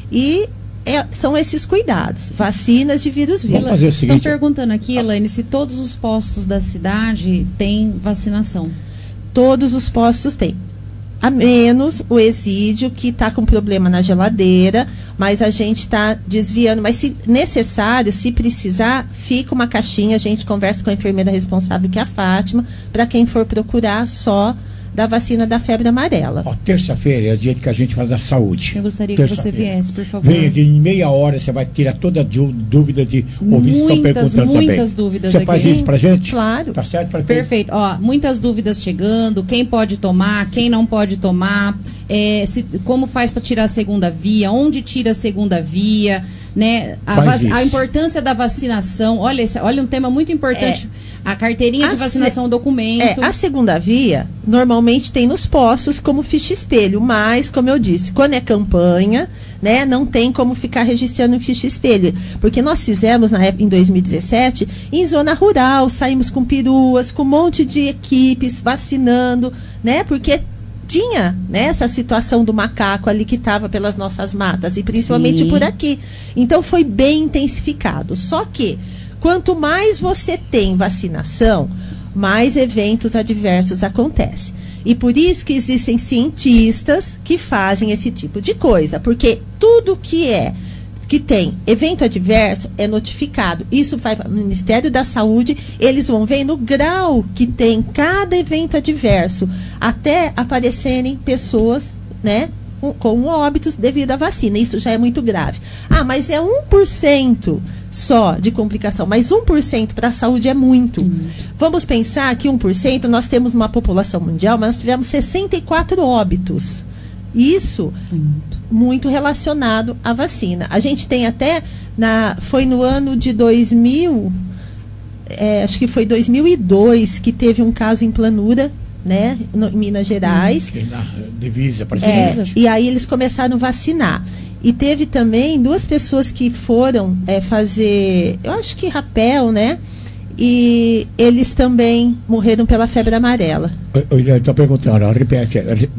E é, são esses cuidados. Vacinas de vírus vivos. Vamos fazer o seguinte. Estão perguntando aqui, Elaine, se todos os postos da cidade têm vacinação. Todos os postos têm. A menos o Exídio, que está com problema na geladeira, mas a gente está desviando. Mas, se necessário, se precisar, fica uma caixinha, a gente conversa com a enfermeira responsável, que é a Fátima, para quem for procurar só da vacina da febre amarela. Ó, terça-feira é o dia que a gente fala da saúde. Eu gostaria que você viesse, por favor. Vem aqui em meia hora, você vai tirar toda a dúvida de ouvintes que estão perguntando muitas também. Muitas dúvidas Você aqui. faz isso pra gente? Claro. Tá certo? Pra Perfeito. Ó, muitas dúvidas chegando, quem pode tomar, quem não pode tomar, é, se, como faz para tirar a segunda via, onde tira a segunda via, né? A, vac, a importância da vacinação. Olha, esse, olha um tema muito importante. É. A carteirinha a de vacinação, se... documento. É, a segunda via, normalmente tem nos postos como ficha espelho, mas, como eu disse, quando é campanha, né, não tem como ficar registrando em ficha espelho. Porque nós fizemos, na época, em dois mil e dezessete, em zona rural, saímos com peruas, com um monte de equipes vacinando, né, porque tinha, né, essa situação do macaco ali que estava pelas nossas matas, e principalmente Sim. por aqui. Então, foi bem intensificado. Só que, quanto mais você tem vacinação, mais eventos adversos acontecem. E por isso que existem cientistas que fazem esse tipo de coisa. Porque tudo que é, que tem evento adverso é notificado. Isso vai para o Ministério da Saúde, eles vão ver no grau que tem cada evento adverso, até aparecerem pessoas, né, com, com óbitos devido à vacina. Isso já é muito grave. Ah, mas é um por cento só de complicação, mas um por cento para a saúde é muito. Uhum. Vamos pensar que um por cento, nós temos uma população mundial, mas nós tivemos sessenta e quatro óbitos. Isso uhum. muito relacionado à vacina. A gente tem até, na, foi no ano de dois mil, é, acho que foi dois mil e dois, que teve um caso em Planura, né, no, em Minas Gerais. Hum, na divisa, para é, e aí eles começaram a vacinar. E teve também duas pessoas que foram é, fazer, eu acho que rapel, né? E eles também morreram pela febre amarela. Eu estou perguntando, repete,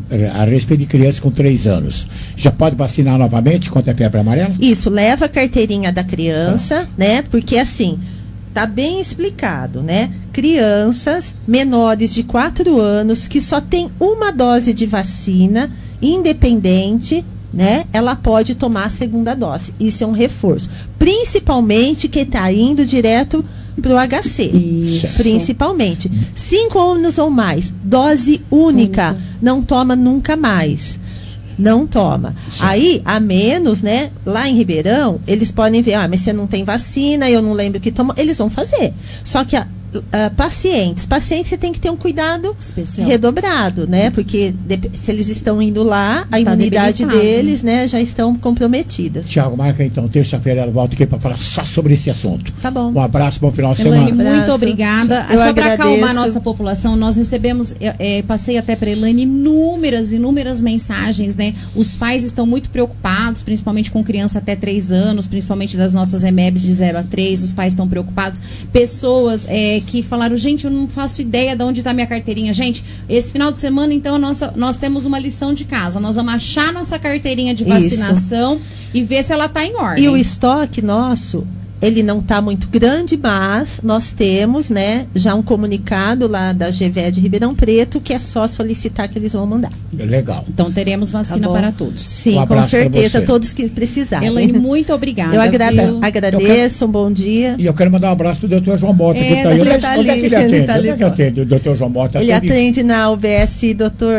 a respeito de crianças com três anos, já pode vacinar novamente contra a febre amarela? Isso, leva a carteirinha da criança, ah. né? Porque assim, tá bem explicado, né? Crianças menores de quatro anos que só tem uma dose de vacina, independente, né? Ela pode tomar a segunda dose. Isso é um reforço. Principalmente que está indo direto para o H C. Isso. Principalmente. Cinco anos ou mais. Dose única. única. Não toma nunca mais. Não toma. Sim. Aí, a menos, né? Lá em Ribeirão, eles podem ver, ah, mas você não tem vacina, eu não lembro o que toma. Eles vão fazer. Só que a Uh, pacientes, pacientes você tem que ter um cuidado especial, redobrado, né? Porque de, se eles estão indo lá, a tá imunidade deles, né, já estão comprometidas. Tiago, marca então, terça-feira ela volta aqui para falar só sobre esse assunto. Tá bom. Um abraço, bom final de Elaine, semana. muito obrigada. Eu só para acalmar a nossa população, nós recebemos, é, é, passei até para Elaine inúmeras, inúmeras mensagens, né? Os pais estão muito preocupados, principalmente com criança até três anos, principalmente das nossas E M E Bs de zero a três, os pais estão preocupados. Pessoas é, que falaram, gente, eu não faço ideia de onde está minha carteirinha. Gente, esse final de semana, então, nossa, nós temos uma lição de casa. Nós vamos achar nossa carteirinha de vacinação. Isso. E ver se ela está em ordem. E o estoque nosso, ele não está muito grande, mas nós temos, né, já um comunicado lá da G V E de Ribeirão Preto, que é só solicitar que eles vão mandar. Legal. Então teremos vacina tá para todos. Sim, um com certeza, todos que precisarem. Elaine, muito obrigada. Eu agrada, agradeço, quero, um bom dia. E eu quero mandar um abraço para o doutor João Mota, é, que tá aí. Ele tá Onde é que ele atende? Ele tá Onde é que atende o doutor João Mota? Ele atende na U B S doutor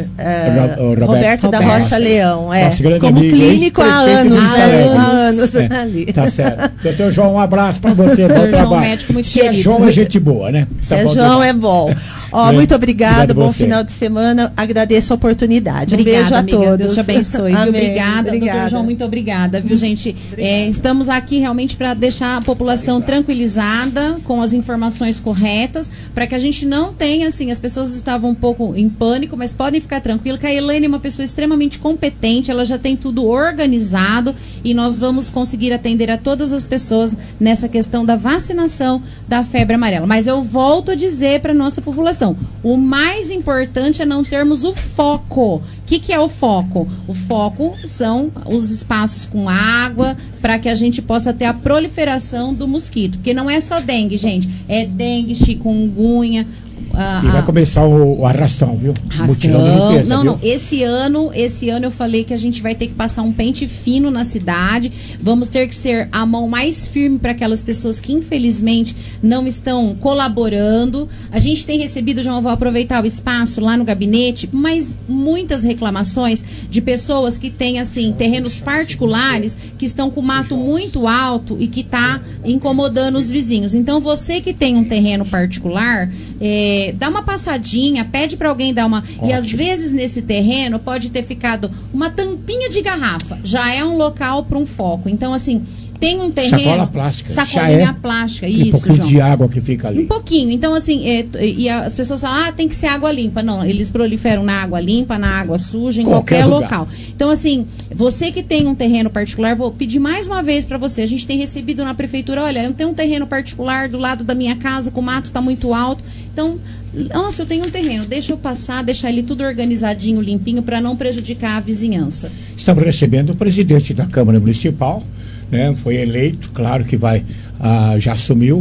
uh, Roberto, Roberto da Rocha Roberto. Leão, é, como amigo, clínico há anos, há anos, há anos é, ali. Tá certo. Doutor João, um abraço para você, bom trabalho. Médico muito Se é João é gente boa, né? Se tá é João é bom. Ó, é. Muito obrigado, bom você. Final de semana. Agradeço a oportunidade. Um obrigada, beijo a amiga. todos. Deus te abençoe. Viu? Obrigada, obrigada. doutor João, muito obrigada, viu, gente? É, estamos aqui realmente para deixar a população tranquilizada com as informações corretas, para que a gente não tenha, assim, as pessoas estavam um pouco em pânico, mas podem ficar tranquilas, que a Elaine é uma pessoa extremamente competente, ela já tem tudo organizado e nós vamos conseguir atender a todas as pessoas nessa questão da vacinação da febre amarela. Mas eu volto a dizer para a nossa população, o mais importante é não termos o foco. O que, que é o foco? O foco são os espaços com água, para que a gente possa ter a proliferação do mosquito. Porque não é só dengue, gente. É dengue, chikungunya. Ah, e vai começar o, o arrastão, viu? Arrastão. Limpeza, não, viu? não. Esse ano, esse ano eu falei que a gente vai ter que passar um pente fino na cidade. Vamos ter que ser a mão mais firme para aquelas pessoas que infelizmente não estão colaborando. A gente tem recebido, já vou aproveitar o espaço lá no gabinete, mas muitas reclamações de pessoas que têm assim terrenos particulares que estão com mato muito alto e que está incomodando os vizinhos. Então você que tem um terreno particular, é, dá uma passadinha, pede para alguém dar uma... Ótimo. E às vezes nesse terreno pode ter ficado uma tampinha de garrafa. Já é um local para um foco. Então, assim, tem um terreno... Sacola plástica. Sacolinha é plástica, isso, um pouquinho João. De água que fica ali. Um pouquinho. Então, assim, é, e as pessoas falam, ah, tem que ser água limpa. Não, eles proliferam na água limpa, na água suja, em qualquer, qualquer local. Então, assim, você que tem um terreno particular, vou pedir mais uma vez para você. A gente tem recebido na prefeitura, olha, eu tenho um terreno particular do lado da minha casa, que o mato está muito alto. Então, nossa, eu tenho um terreno, deixa eu passar, deixar ele tudo organizadinho, limpinho, para não prejudicar a vizinhança. Estamos recebendo o presidente da Câmara Municipal, né? Foi eleito, claro que vai, ah, já assumiu,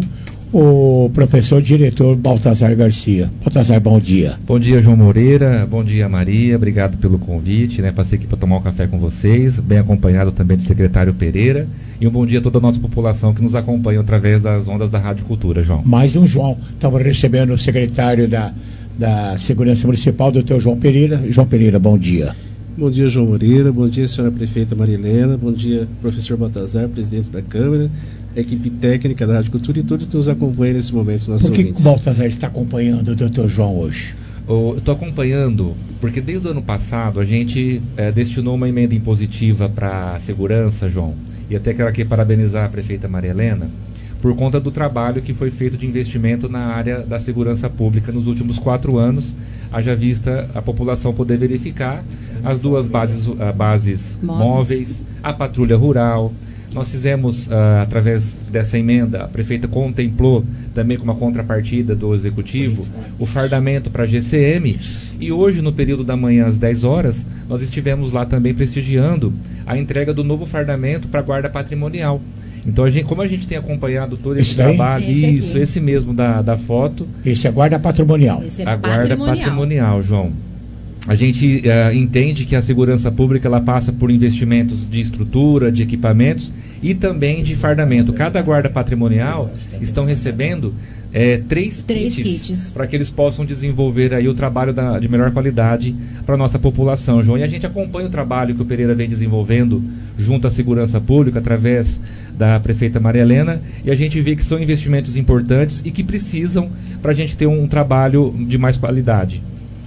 o professor diretor Baltazar Garcia. Baltazar, bom dia. Bom dia, João Moreira, bom dia, Maria, obrigado pelo convite, né? Passei aqui para tomar um café com vocês, bem acompanhado também do secretário Pereira, e um bom dia a toda a nossa população que nos acompanha através das ondas da Rádio Cultura, João. Mais um João, estamos recebendo o secretário da, da Segurança Municipal, doutor João Pereira. João Pereira, bom dia. Bom dia, João Moreira, bom dia, senhora prefeita Marilena, bom dia, professor Baltazar, presidente da Câmara, a equipe técnica da Rádio Cultura e todos que nos acompanham nesse momento. Nossos Por que ouvintes. o Baltazar está acompanhando o doutor João hoje? Eu estou acompanhando porque desde o ano passado a gente é, destinou uma emenda impositiva para a segurança, João, e até quero aqui parabenizar a prefeita Maria Helena por conta do trabalho que foi feito de investimento na área da segurança pública nos últimos quatro anos, haja vista a população poder verificar as duas bases, uh, bases móveis. móveis, a patrulha rural. Nós fizemos, uh, através dessa emenda, a prefeita contemplou também como uma contrapartida do executivo o fardamento para a G C M, e hoje, no período da manhã às dez horas, nós estivemos lá também prestigiando a entrega do novo fardamento para a guarda patrimonial. Então, a gente, como a gente tem acompanhado todo esse, esse trabalho, esse isso, aqui. esse mesmo da, da foto. Esse é a guarda patrimonial. Esse é a guarda patrimonial, patrimonial João. A gente uh, entende que a segurança pública ela passa por investimentos de estrutura, de equipamentos e também de fardamento. Cada guarda patrimonial estão recebendo é, três, três kits, kits. para que eles possam desenvolver aí o trabalho da, de melhor qualidade para a nossa população, João. E a gente acompanha o trabalho que o Pereira vem desenvolvendo junto à segurança pública através da prefeita Maria Helena, e a gente vê que são investimentos importantes e que precisam para a gente ter um, um trabalho de mais qualidade.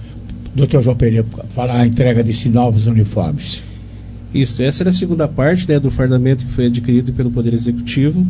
doutor João Pereira, falar a entrega desses novos uniformes. Isso, essa era a segunda parte, né, do fardamento que foi adquirido pelo Poder Executivo.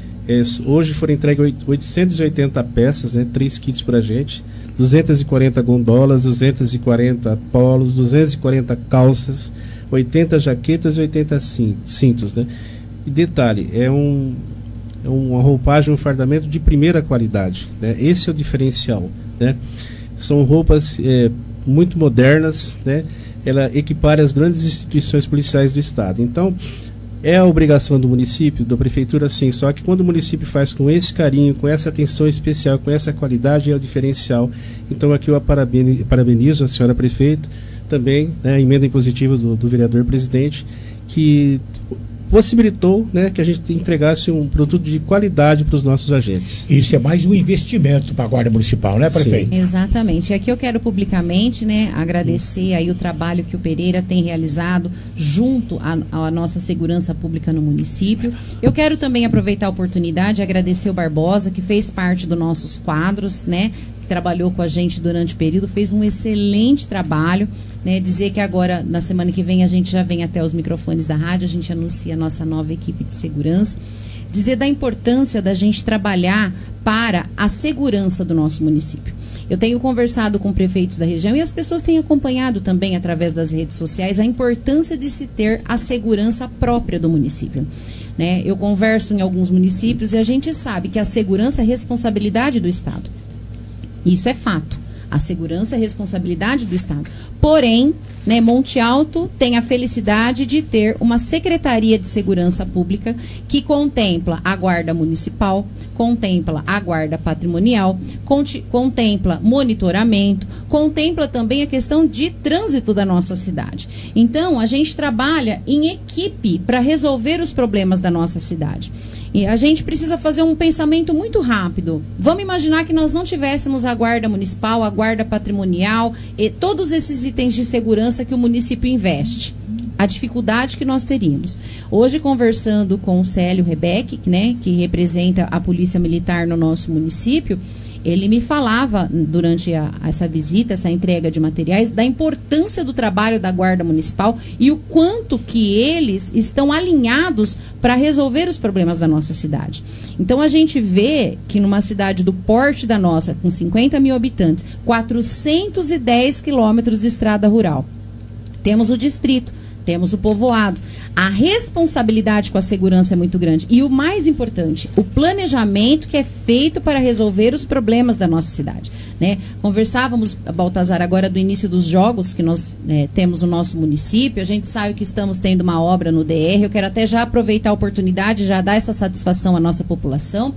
Es, hoje foram entregues oitocentas e oitenta peças, né, três kits para a gente, duzentas e quarenta gondolas, duzentas e quarenta polos, duzentas e quarenta calças, oitenta jaquetas e oitenta cintos. Né? E detalhe, é, um, é uma roupagem, um fardamento de primeira qualidade. Né? Esse é o diferencial. Né? São roupas é, muito modernas, né? Ela equipara as grandes instituições policiais do Estado. Então, é a obrigação do município, da prefeitura, sim, só que quando o município faz com esse carinho, com essa atenção especial, com essa qualidade, é o diferencial. Então, aqui eu parabenizo a senhora prefeita, também, né, a emenda impositiva do, do vereador presidente, que possibilitou, né, que a gente entregasse um produto de qualidade para os nossos agentes. Isso é mais um investimento para a Guarda Municipal, né, prefeito? Sim. Exatamente. E aqui eu quero publicamente, né, agradecer aí o trabalho que o Pereira tem realizado junto à, à nossa segurança pública no município. Eu quero também aproveitar a oportunidade e agradecer o Barbosa, que fez parte dos nossos quadros, né, que trabalhou com a gente durante o período, fez um excelente trabalho. Né, dizer que agora, na semana que vem, a gente já vem até os microfones da rádio, a gente anuncia a nossa nova equipe de segurança. Dizer da importância da gente trabalhar para a segurança do nosso município. Eu tenho conversado com prefeitos da região e as pessoas têm acompanhado também, através das redes sociais, a importância de se ter a segurança própria do município. Né, eu converso em alguns municípios e a gente sabe que a segurança é responsabilidade do Estado. Isso é fato. A segurança é responsabilidade do Estado. Porém, né, Monte Alto tem a felicidade de ter uma Secretaria de Segurança Pública que contempla a Guarda Municipal, contempla a Guarda Patrimonial, conte, contempla monitoramento, contempla também a questão de trânsito da nossa cidade. Então, a gente trabalha em equipe para resolver os problemas da nossa cidade. E a gente precisa fazer um pensamento muito rápido. Vamos imaginar que nós não tivéssemos a Guarda Municipal, a Guarda Patrimonial e todos esses itens de segurança que o município investe. A dificuldade que nós teríamos. Hoje, conversando com o Célio Rebeck, né, que representa a Polícia Militar no nosso município, ele me falava, durante a, essa visita, essa entrega de materiais, da importância do trabalho da Guarda Municipal e o quanto que eles estão alinhados para resolver os problemas da nossa cidade. Então, a gente vê que numa cidade do porte da nossa, com cinquenta mil habitantes, quatrocentos e dez quilômetros de estrada rural, temos o distrito, temos o povoado. A responsabilidade com a segurança é muito grande. E o mais importante, o planejamento que é feito para resolver os problemas da nossa cidade. Né? Conversávamos, Baltazar, agora do início dos jogos que nós é, temos no nosso município. A gente sabe que estamos tendo uma obra no D R. Eu quero até já aproveitar a oportunidade, já dar essa satisfação à nossa população.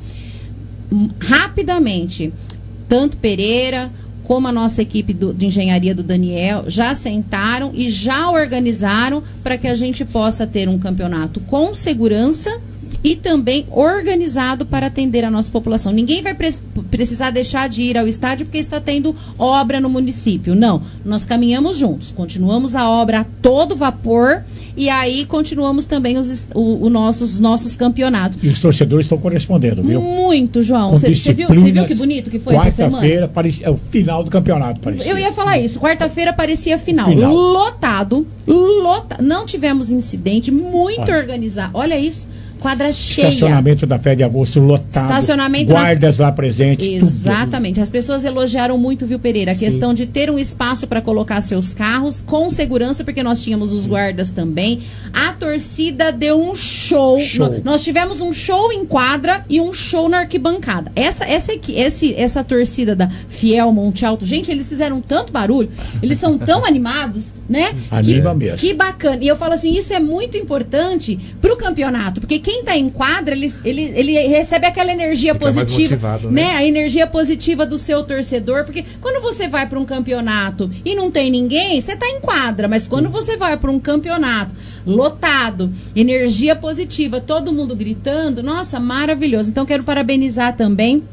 Rapidamente, tanto Pereira como a nossa equipe do, de engenharia do Daniel, já sentaram e já organizaram para que a gente possa ter um campeonato com segurança e também organizado para atender a nossa população. Ninguém vai pre- precisar deixar de ir ao estádio porque está tendo obra no município. Não, nós caminhamos juntos, continuamos a obra a todo vapor e aí continuamos também os o, o nossos, nossos campeonatos. E os torcedores estão correspondendo, viu? Muito, João. Você viu, viu que bonito que foi essa semana? Quarta-feira parecia, é o final do campeonato. Parecia. Eu ia falar isso. Quarta-feira parecia final. final. Lotado, lotado. Não tivemos incidente, muito Olha. organizado. Olha isso. quadra cheia. Estacionamento da Fé de Agosto lotado. Estacionamento guardas na... lá presentes. Exatamente. Tudo. As pessoas elogiaram muito, viu, Pereira? A Sim. questão de ter um espaço para colocar seus carros com segurança, porque nós tínhamos os guardas também. A torcida deu um show. show. No, nós tivemos um show em quadra e um show na arquibancada. Essa, essa, esse, essa torcida da Fiel Monte Alto, gente, eles fizeram tanto barulho, eles são tão animados, né? Anima que, mesmo. Que bacana. E eu falo assim, isso é muito importante pro campeonato, porque quem tá em quadra, ele, ele, ele recebe aquela energia Fica positiva, mais motivado, né? né? A energia positiva do seu torcedor, porque quando você vai para um campeonato e não tem ninguém, você tá em quadra, mas quando você vai para um campeonato lotado, energia positiva, todo mundo gritando, nossa, maravilhoso. Então quero parabenizar também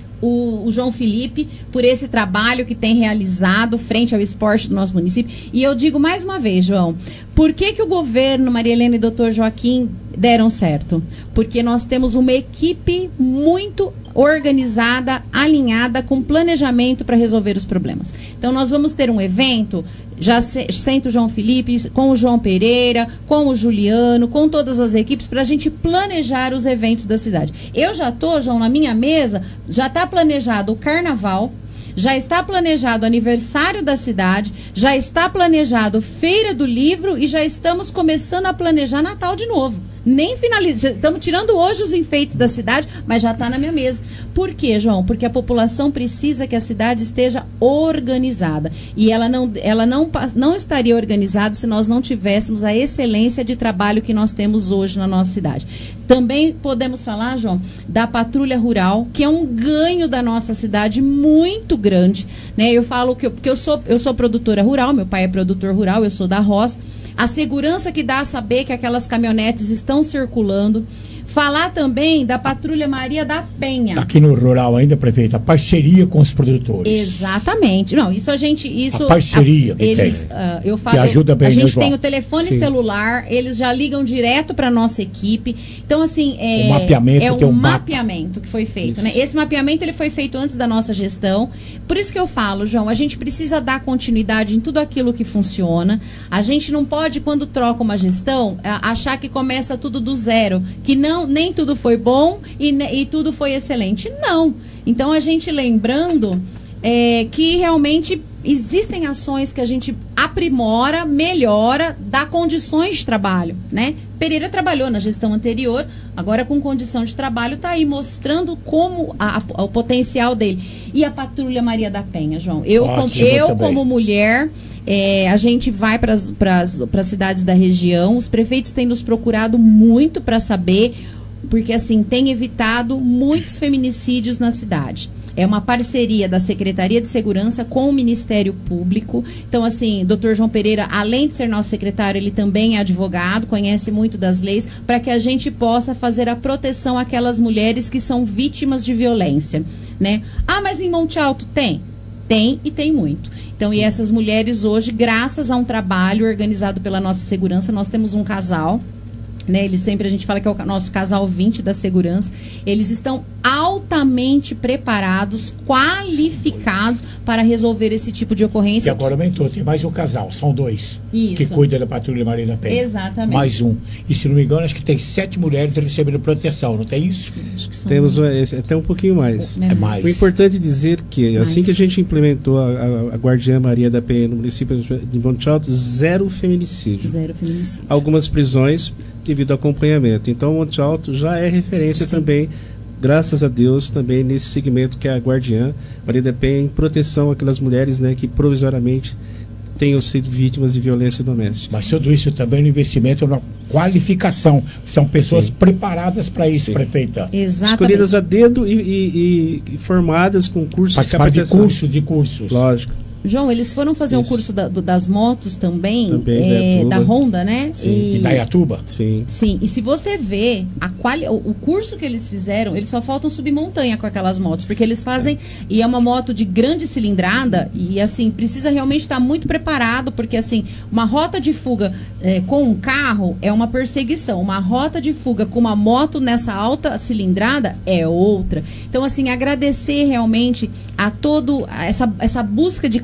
O, o João Felipe por esse trabalho que tem realizado frente ao esporte do nosso município. E eu digo mais uma vez, João, por que que o governo, Maria Helena e doutor Joaquim deram certo? Porque nós temos uma equipe muito organizada, alinhada, com planejamento para resolver os problemas. Então nós vamos ter um evento, já se, senta o João Felipe, com o João Pereira, com o Juliano, com todas as equipes, para a gente planejar os eventos da cidade. Eu já estou, João, na minha mesa, já está planejado o carnaval, já está planejado o aniversário da cidade, já está planejado Feira do Livro e já estamos começando a planejar Natal de novo. Nem finaliza, estamos tirando hoje os enfeites da cidade, mas já está na minha mesa. Por quê, João? Porque a população precisa que a cidade esteja organizada. E ela não, ela não, não estaria organizada se nós não tivéssemos a excelência de trabalho que nós temos hoje na nossa cidade. Também podemos falar, João, da patrulha rural, que é um ganho da nossa cidade muito grande. Né? Eu falo que eu, porque eu sou, eu sou produtora rural, meu pai é produtor rural, eu sou da roça. A segurança que dá a saber que aquelas caminhonetes estão circulando. Falar também da Patrulha Maria da Penha. Aqui no rural ainda, prefeita, a parceria com os produtores. Exatamente. Não, isso a gente... Isso, a parceria a, que eles, tem. Uh, eu falo, que ajuda bem, a gente né, tem o telefone Sim. celular, eles já ligam direto para nossa equipe. Então, assim... É, o mapeamento é tem um um mapeamento que foi feito. Né? Esse mapeamento ele foi feito antes da nossa gestão. Por isso que eu falo, João, a gente precisa dar continuidade em tudo aquilo que funciona. A gente não pode, quando troca uma gestão, achar que começa tudo do zero. Que não, nem tudo foi bom e, e tudo foi excelente. Não. Então, a gente lembrando é, que realmente existem ações que a gente aprimora, melhora, dá condições de trabalho, né? Pereira trabalhou na gestão anterior, agora com condição de trabalho, está aí mostrando como a, a, o potencial dele. E a Patrulha Maria da Penha, João. Eu, com, eu como mulher... É, a gente vai para as cidades da região, os prefeitos têm nos procurado muito para saber, porque assim, tem evitado muitos feminicídios na cidade. É uma parceria da Secretaria de Segurança com o Ministério Público. Então, assim, doutor João Pereira, além de ser nosso secretário, ele também é advogado, conhece muito das leis, para que a gente possa fazer a proteção àquelas mulheres que são vítimas de violência, né? Ah, mas em Monte Alto tem? Tem e tem muito. Então, e essas mulheres hoje, graças a um trabalho organizado pela nossa segurança, nós temos um casal, né? Eles sempre, a gente fala que é o nosso casal vinte da segurança. Eles estão altamente preparados, qualificados para resolver esse tipo de ocorrência. E agora aumentou, tem mais um casal, são dois. Isso. Que cuida da Patrulha Maria da Penha. Exatamente. Mais um. E se não me engano, acho que tem sete mulheres recebendo proteção, não tem isso? Acho que são... Temos até um pouquinho mais. É mais. O importante é dizer que, mais. assim que a gente implementou a, a, a Guardiã Maria da Penha no município de Monte Alto, zero feminicídio. Zero feminicídio. Algumas prisões devido ao acompanhamento. Então, Monte Alto já é referência Sim. também, graças a Deus, também nesse segmento que é a Guardiã Maria da Penha, em proteção àquelas mulheres, né, que provisoriamente tenham sido vítimas de violência doméstica. Mas tudo isso também no investimento na qualificação. São pessoas Sim. preparadas para isso, Sim. prefeita. Exatamente. Escolhidas a dedo e, e, e formadas com cursos Participar de cursos, de cursos. Lógico. João, eles foram fazer Isso. um curso da, do, das motos também, também é, da Honda, né? Sim. E, e da Iatuba? Sim. Sim, e se você vê a quali, o, o curso que eles fizeram, eles só faltam subir montanha com aquelas motos, porque eles fazem, é. e é uma moto de grande cilindrada, e assim, precisa realmente estar muito preparado, porque assim, uma rota de fuga é, com um carro é uma perseguição, uma rota de fuga com uma moto nessa alta cilindrada é outra. Então, assim, agradecer realmente a todo, a essa, essa busca de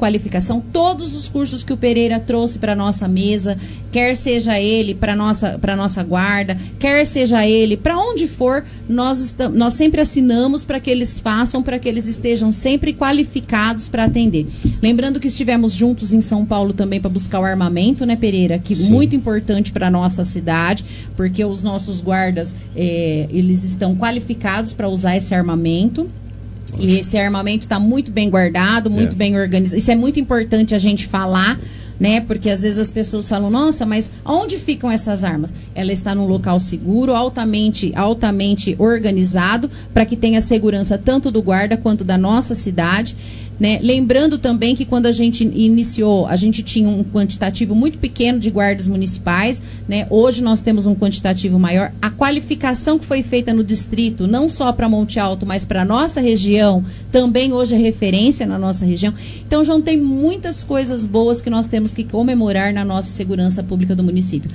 qualificação. Todos os cursos que o Pereira trouxe para nossa mesa, quer seja ele para nossa para nossa guarda, quer seja ele para onde for, nós estamos, nós sempre assinamos para que eles façam, para que eles estejam sempre qualificados para atender. Lembrando que estivemos juntos em São Paulo também para buscar o armamento, né, Pereira? Que Sim. muito importante para nossa cidade, porque os nossos guardas é, eles estão qualificados para usar esse armamento. E esse armamento está muito bem guardado, muito é. bem organizado. Isso é muito importante a gente falar, né? Porque às vezes as pessoas falam, nossa, mas onde ficam essas armas? Ela está num local seguro, altamente, altamente organizado, para que tenha segurança tanto do guarda quanto da nossa cidade. Né? Lembrando também que quando a gente iniciou, a gente tinha um quantitativo muito pequeno de guardas municipais, né? Hoje nós temos um quantitativo maior. A qualificação que foi feita no distrito, não só para Monte Alto, mas para a nossa região, também hoje é referência na nossa região. Então, João, tem muitas coisas boas que nós temos que comemorar na nossa segurança pública do município.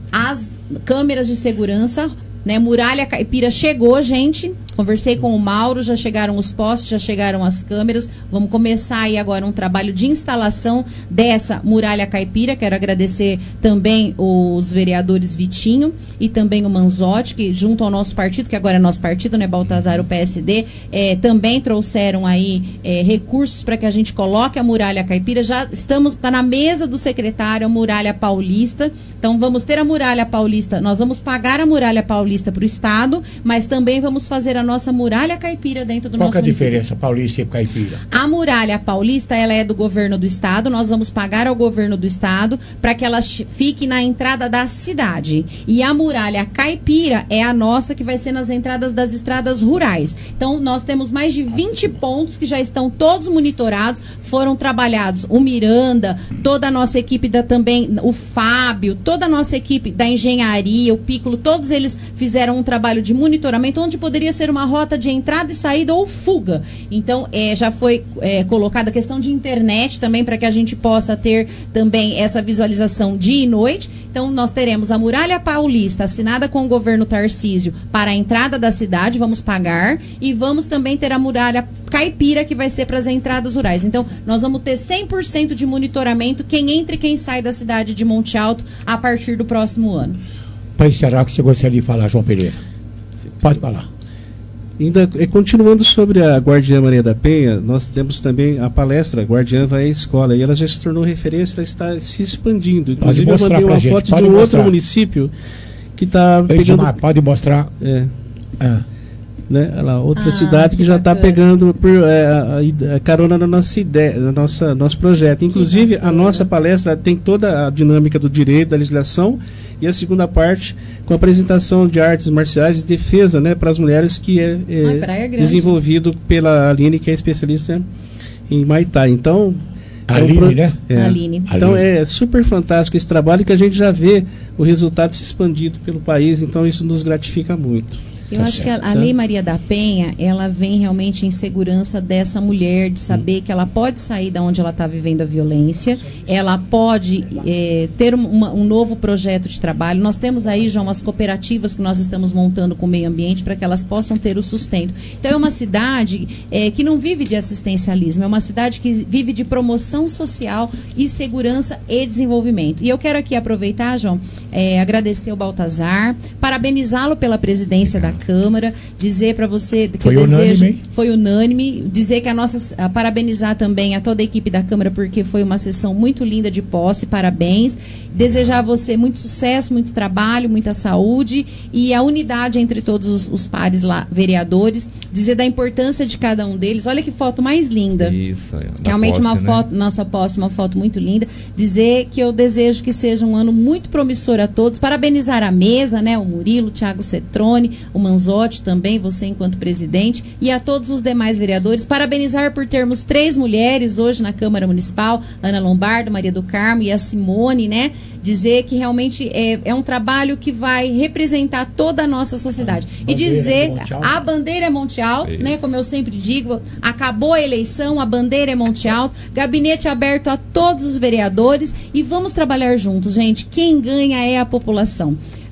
As câmeras de segurança, né? Muralha Caipira chegou, gente. Conversei com o Mauro, já chegaram os postes, já chegaram as câmeras. Vamos começar aí agora um trabalho de instalação dessa Muralha Caipira. Quero agradecer também os vereadores Vitinho e também o Manzotti, que junto ao nosso partido, que agora é nosso partido, né, Baltazar, o P S D, é, também trouxeram aí é, recursos para que a gente coloque a Muralha Caipira. Já estamos, está na mesa do secretário a Muralha Paulista. Então vamos ter a Muralha Paulista, nós vamos pagar a Muralha Paulista para o Estado, mas também vamos fazer a nossa Muralha Caipira dentro do Qual nosso município. Qual é a diferença, Paulista e Caipira? A Muralha Paulista, ela é do governo do Estado, nós vamos pagar ao governo do Estado para que ela fique na entrada da cidade. E a Muralha Caipira é a nossa, que vai ser nas entradas das estradas rurais. Então, nós temos mais de vinte pontos que já estão todos monitorados, foram trabalhados o Miranda, toda a nossa equipe da, também, o Fábio, toda a nossa equipe da engenharia, o Piccolo, todos eles fizeram um trabalho de monitoramento, onde poderia ser uma rota de entrada e saída ou fuga. Então, é, já foi é, colocada a questão de internet também, para que a gente possa ter também essa visualização dia e noite. Então, nós teremos a Muralha Paulista, assinada com o governo Tarcísio, para a entrada da cidade, vamos pagar, e vamos também ter a Muralha Caipira, que vai ser para as entradas rurais. Então, nós vamos ter cem por cento de monitoramento, quem entra e quem sai da cidade de Monte Alto, a partir do próximo ano. Para encerrar, o que você gostaria de falar, João Pereira? Pode falar. Ainda continuando sobre a Guardiã Maria da Penha, nós temos também a palestra Guardiã Vai à Escola, e ela já se tornou referência, ela está se expandindo. Inclusive, eu mandei uma foto de um outro município que está pegando... Pode mostrar. É. É. Né? Ela, outra ah, cidade que, que já está pegando por, é, a, a carona na nossa ideia, na nossa nosso projeto. Inclusive, a nossa palestra tem toda a dinâmica do direito, da legislação, e a segunda parte com a apresentação de artes marciais e defesa, né, para as mulheres, que é, é desenvolvido pela Aline, que é especialista em Muay Thai. Então, Aline, é um pro... né? É. Aline. Então é super fantástico esse trabalho, que a gente já vê o resultado se expandido pelo país, então isso nos gratifica muito. Eu acho que a, a Lei Maria da Penha, ela vem realmente em segurança dessa mulher, de saber que ela pode sair da onde ela está vivendo a violência, ela pode é, ter uma, um novo projeto de trabalho. Nós temos aí, João, as cooperativas que nós estamos montando com o meio ambiente para que elas possam ter o sustento. Então é uma cidade é, que não vive de assistencialismo, é uma cidade que vive de promoção social e segurança e desenvolvimento. E eu quero aqui aproveitar, João, é, agradecer o Baltazar, parabenizá-lo pela presidência da Câmara, dizer para você que foi eu unânime, desejo, hein? foi unânime, dizer que a nossa, a parabenizar também a toda a equipe da Câmara, porque foi uma sessão muito linda de posse, parabéns, desejar a você muito sucesso, muito trabalho, muita saúde e a unidade entre todos os, os pares lá, vereadores, dizer da importância de cada um deles. Olha que foto mais linda. Isso, é, realmente posse, uma né? foto, nossa posse, uma foto muito linda, dizer que eu desejo que seja um ano muito promissor a todos, parabenizar a mesa, né, o Murilo, o Thiago Cetrone, o Manzotti também, você enquanto presidente, e a todos os demais vereadores, parabenizar por termos três mulheres hoje na Câmara Municipal, Ana Lombardo, Maria do Carmo e a Simone, né? Dizer que realmente é, é um trabalho que vai representar toda a nossa sociedade. A e dizer, é a bandeira é Monte Alto, né? Como eu sempre digo, acabou a eleição, a bandeira é Monte Alto, gabinete aberto a todos os vereadores e vamos trabalhar juntos, gente. Quem ganha é a população.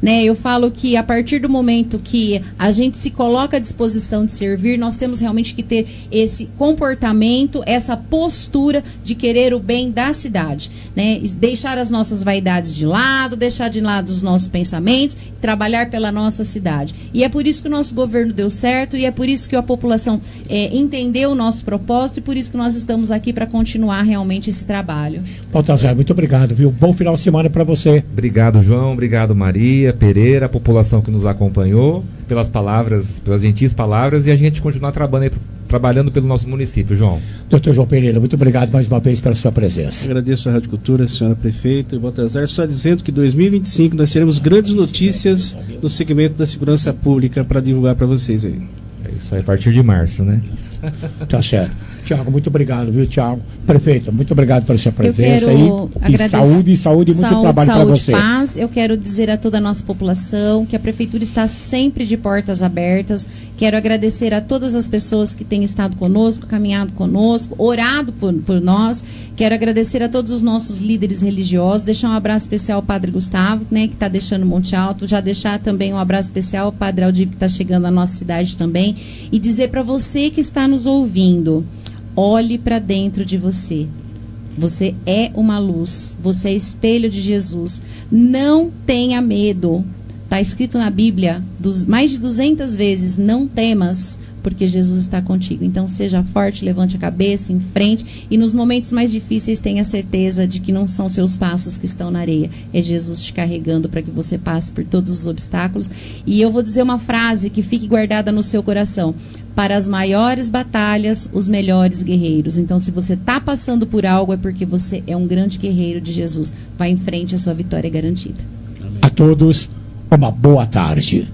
né? Eu falo que a partir do momento que a gente se coloca à disposição de servir, nós temos realmente que ter esse comportamento, essa postura de querer o bem da cidade, né? Deixar as nossas vaidades de lado, deixar de lado os nossos pensamentos, trabalhar pela nossa cidade. E é por isso que o nosso governo deu certo e é por isso que a população é, entendeu o nosso propósito e por isso que nós estamos aqui para continuar realmente esse trabalho. Baltazar, muito obrigado, viu? Bom final de semana para você. Obrigado, João. Obrigado, Maria, Pereira, a população que nos acompanhou, pelas palavras, pelas gentis palavras, e a gente continuar trabalhando, trabalhando pelo nosso município, João. doutor João Pereira, muito obrigado mais uma vez pela sua presença. Agradeço a Rádio Cultura, senhora prefeita e Baltazar, só dizendo que em dois mil e vinte e cinco nós teremos grandes notícias no segmento da segurança pública para divulgar para vocês aí. É isso aí, a partir de março, né? Tá certo. Tiago, muito obrigado, viu, Tiago? Prefeita, muito obrigado pela sua presença aí. E saúde, saúde e muito saúde, trabalho para você. Paz. Eu quero dizer a toda a nossa população que a Prefeitura está sempre de portas abertas. Quero agradecer a todas as pessoas que têm estado conosco, caminhado conosco, orado por, por nós. Quero agradecer a todos os nossos líderes religiosos. Deixar um abraço especial ao Padre Gustavo, né, que está deixando Monte Alto. Já deixar também um abraço especial ao Padre Aldir, que está chegando à nossa cidade também. E dizer para você que está nos ouvindo, olhe para dentro de você. Você é uma luz. Você é espelho de Jesus. Não tenha medo. Está escrito na Bíblia dos, mais de duzentas vezes, não temas, porque Jesus está contigo. Então seja forte, levante a cabeça, em frente. E nos momentos mais difíceis tenha certeza de que não são seus passos que estão na areia. É Jesus te carregando para que você passe por todos os obstáculos. E eu vou dizer uma frase que fique guardada no seu coração. Para as maiores batalhas, os melhores guerreiros. Então, se você está passando por algo, é porque você é um grande guerreiro de Jesus. Vá em frente, a sua vitória é garantida. A todos, uma boa tarde.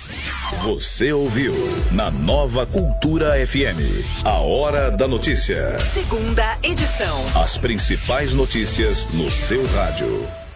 Você ouviu na Nova Cultura F M, a Hora da Notícia. Segunda edição. As principais notícias no seu rádio.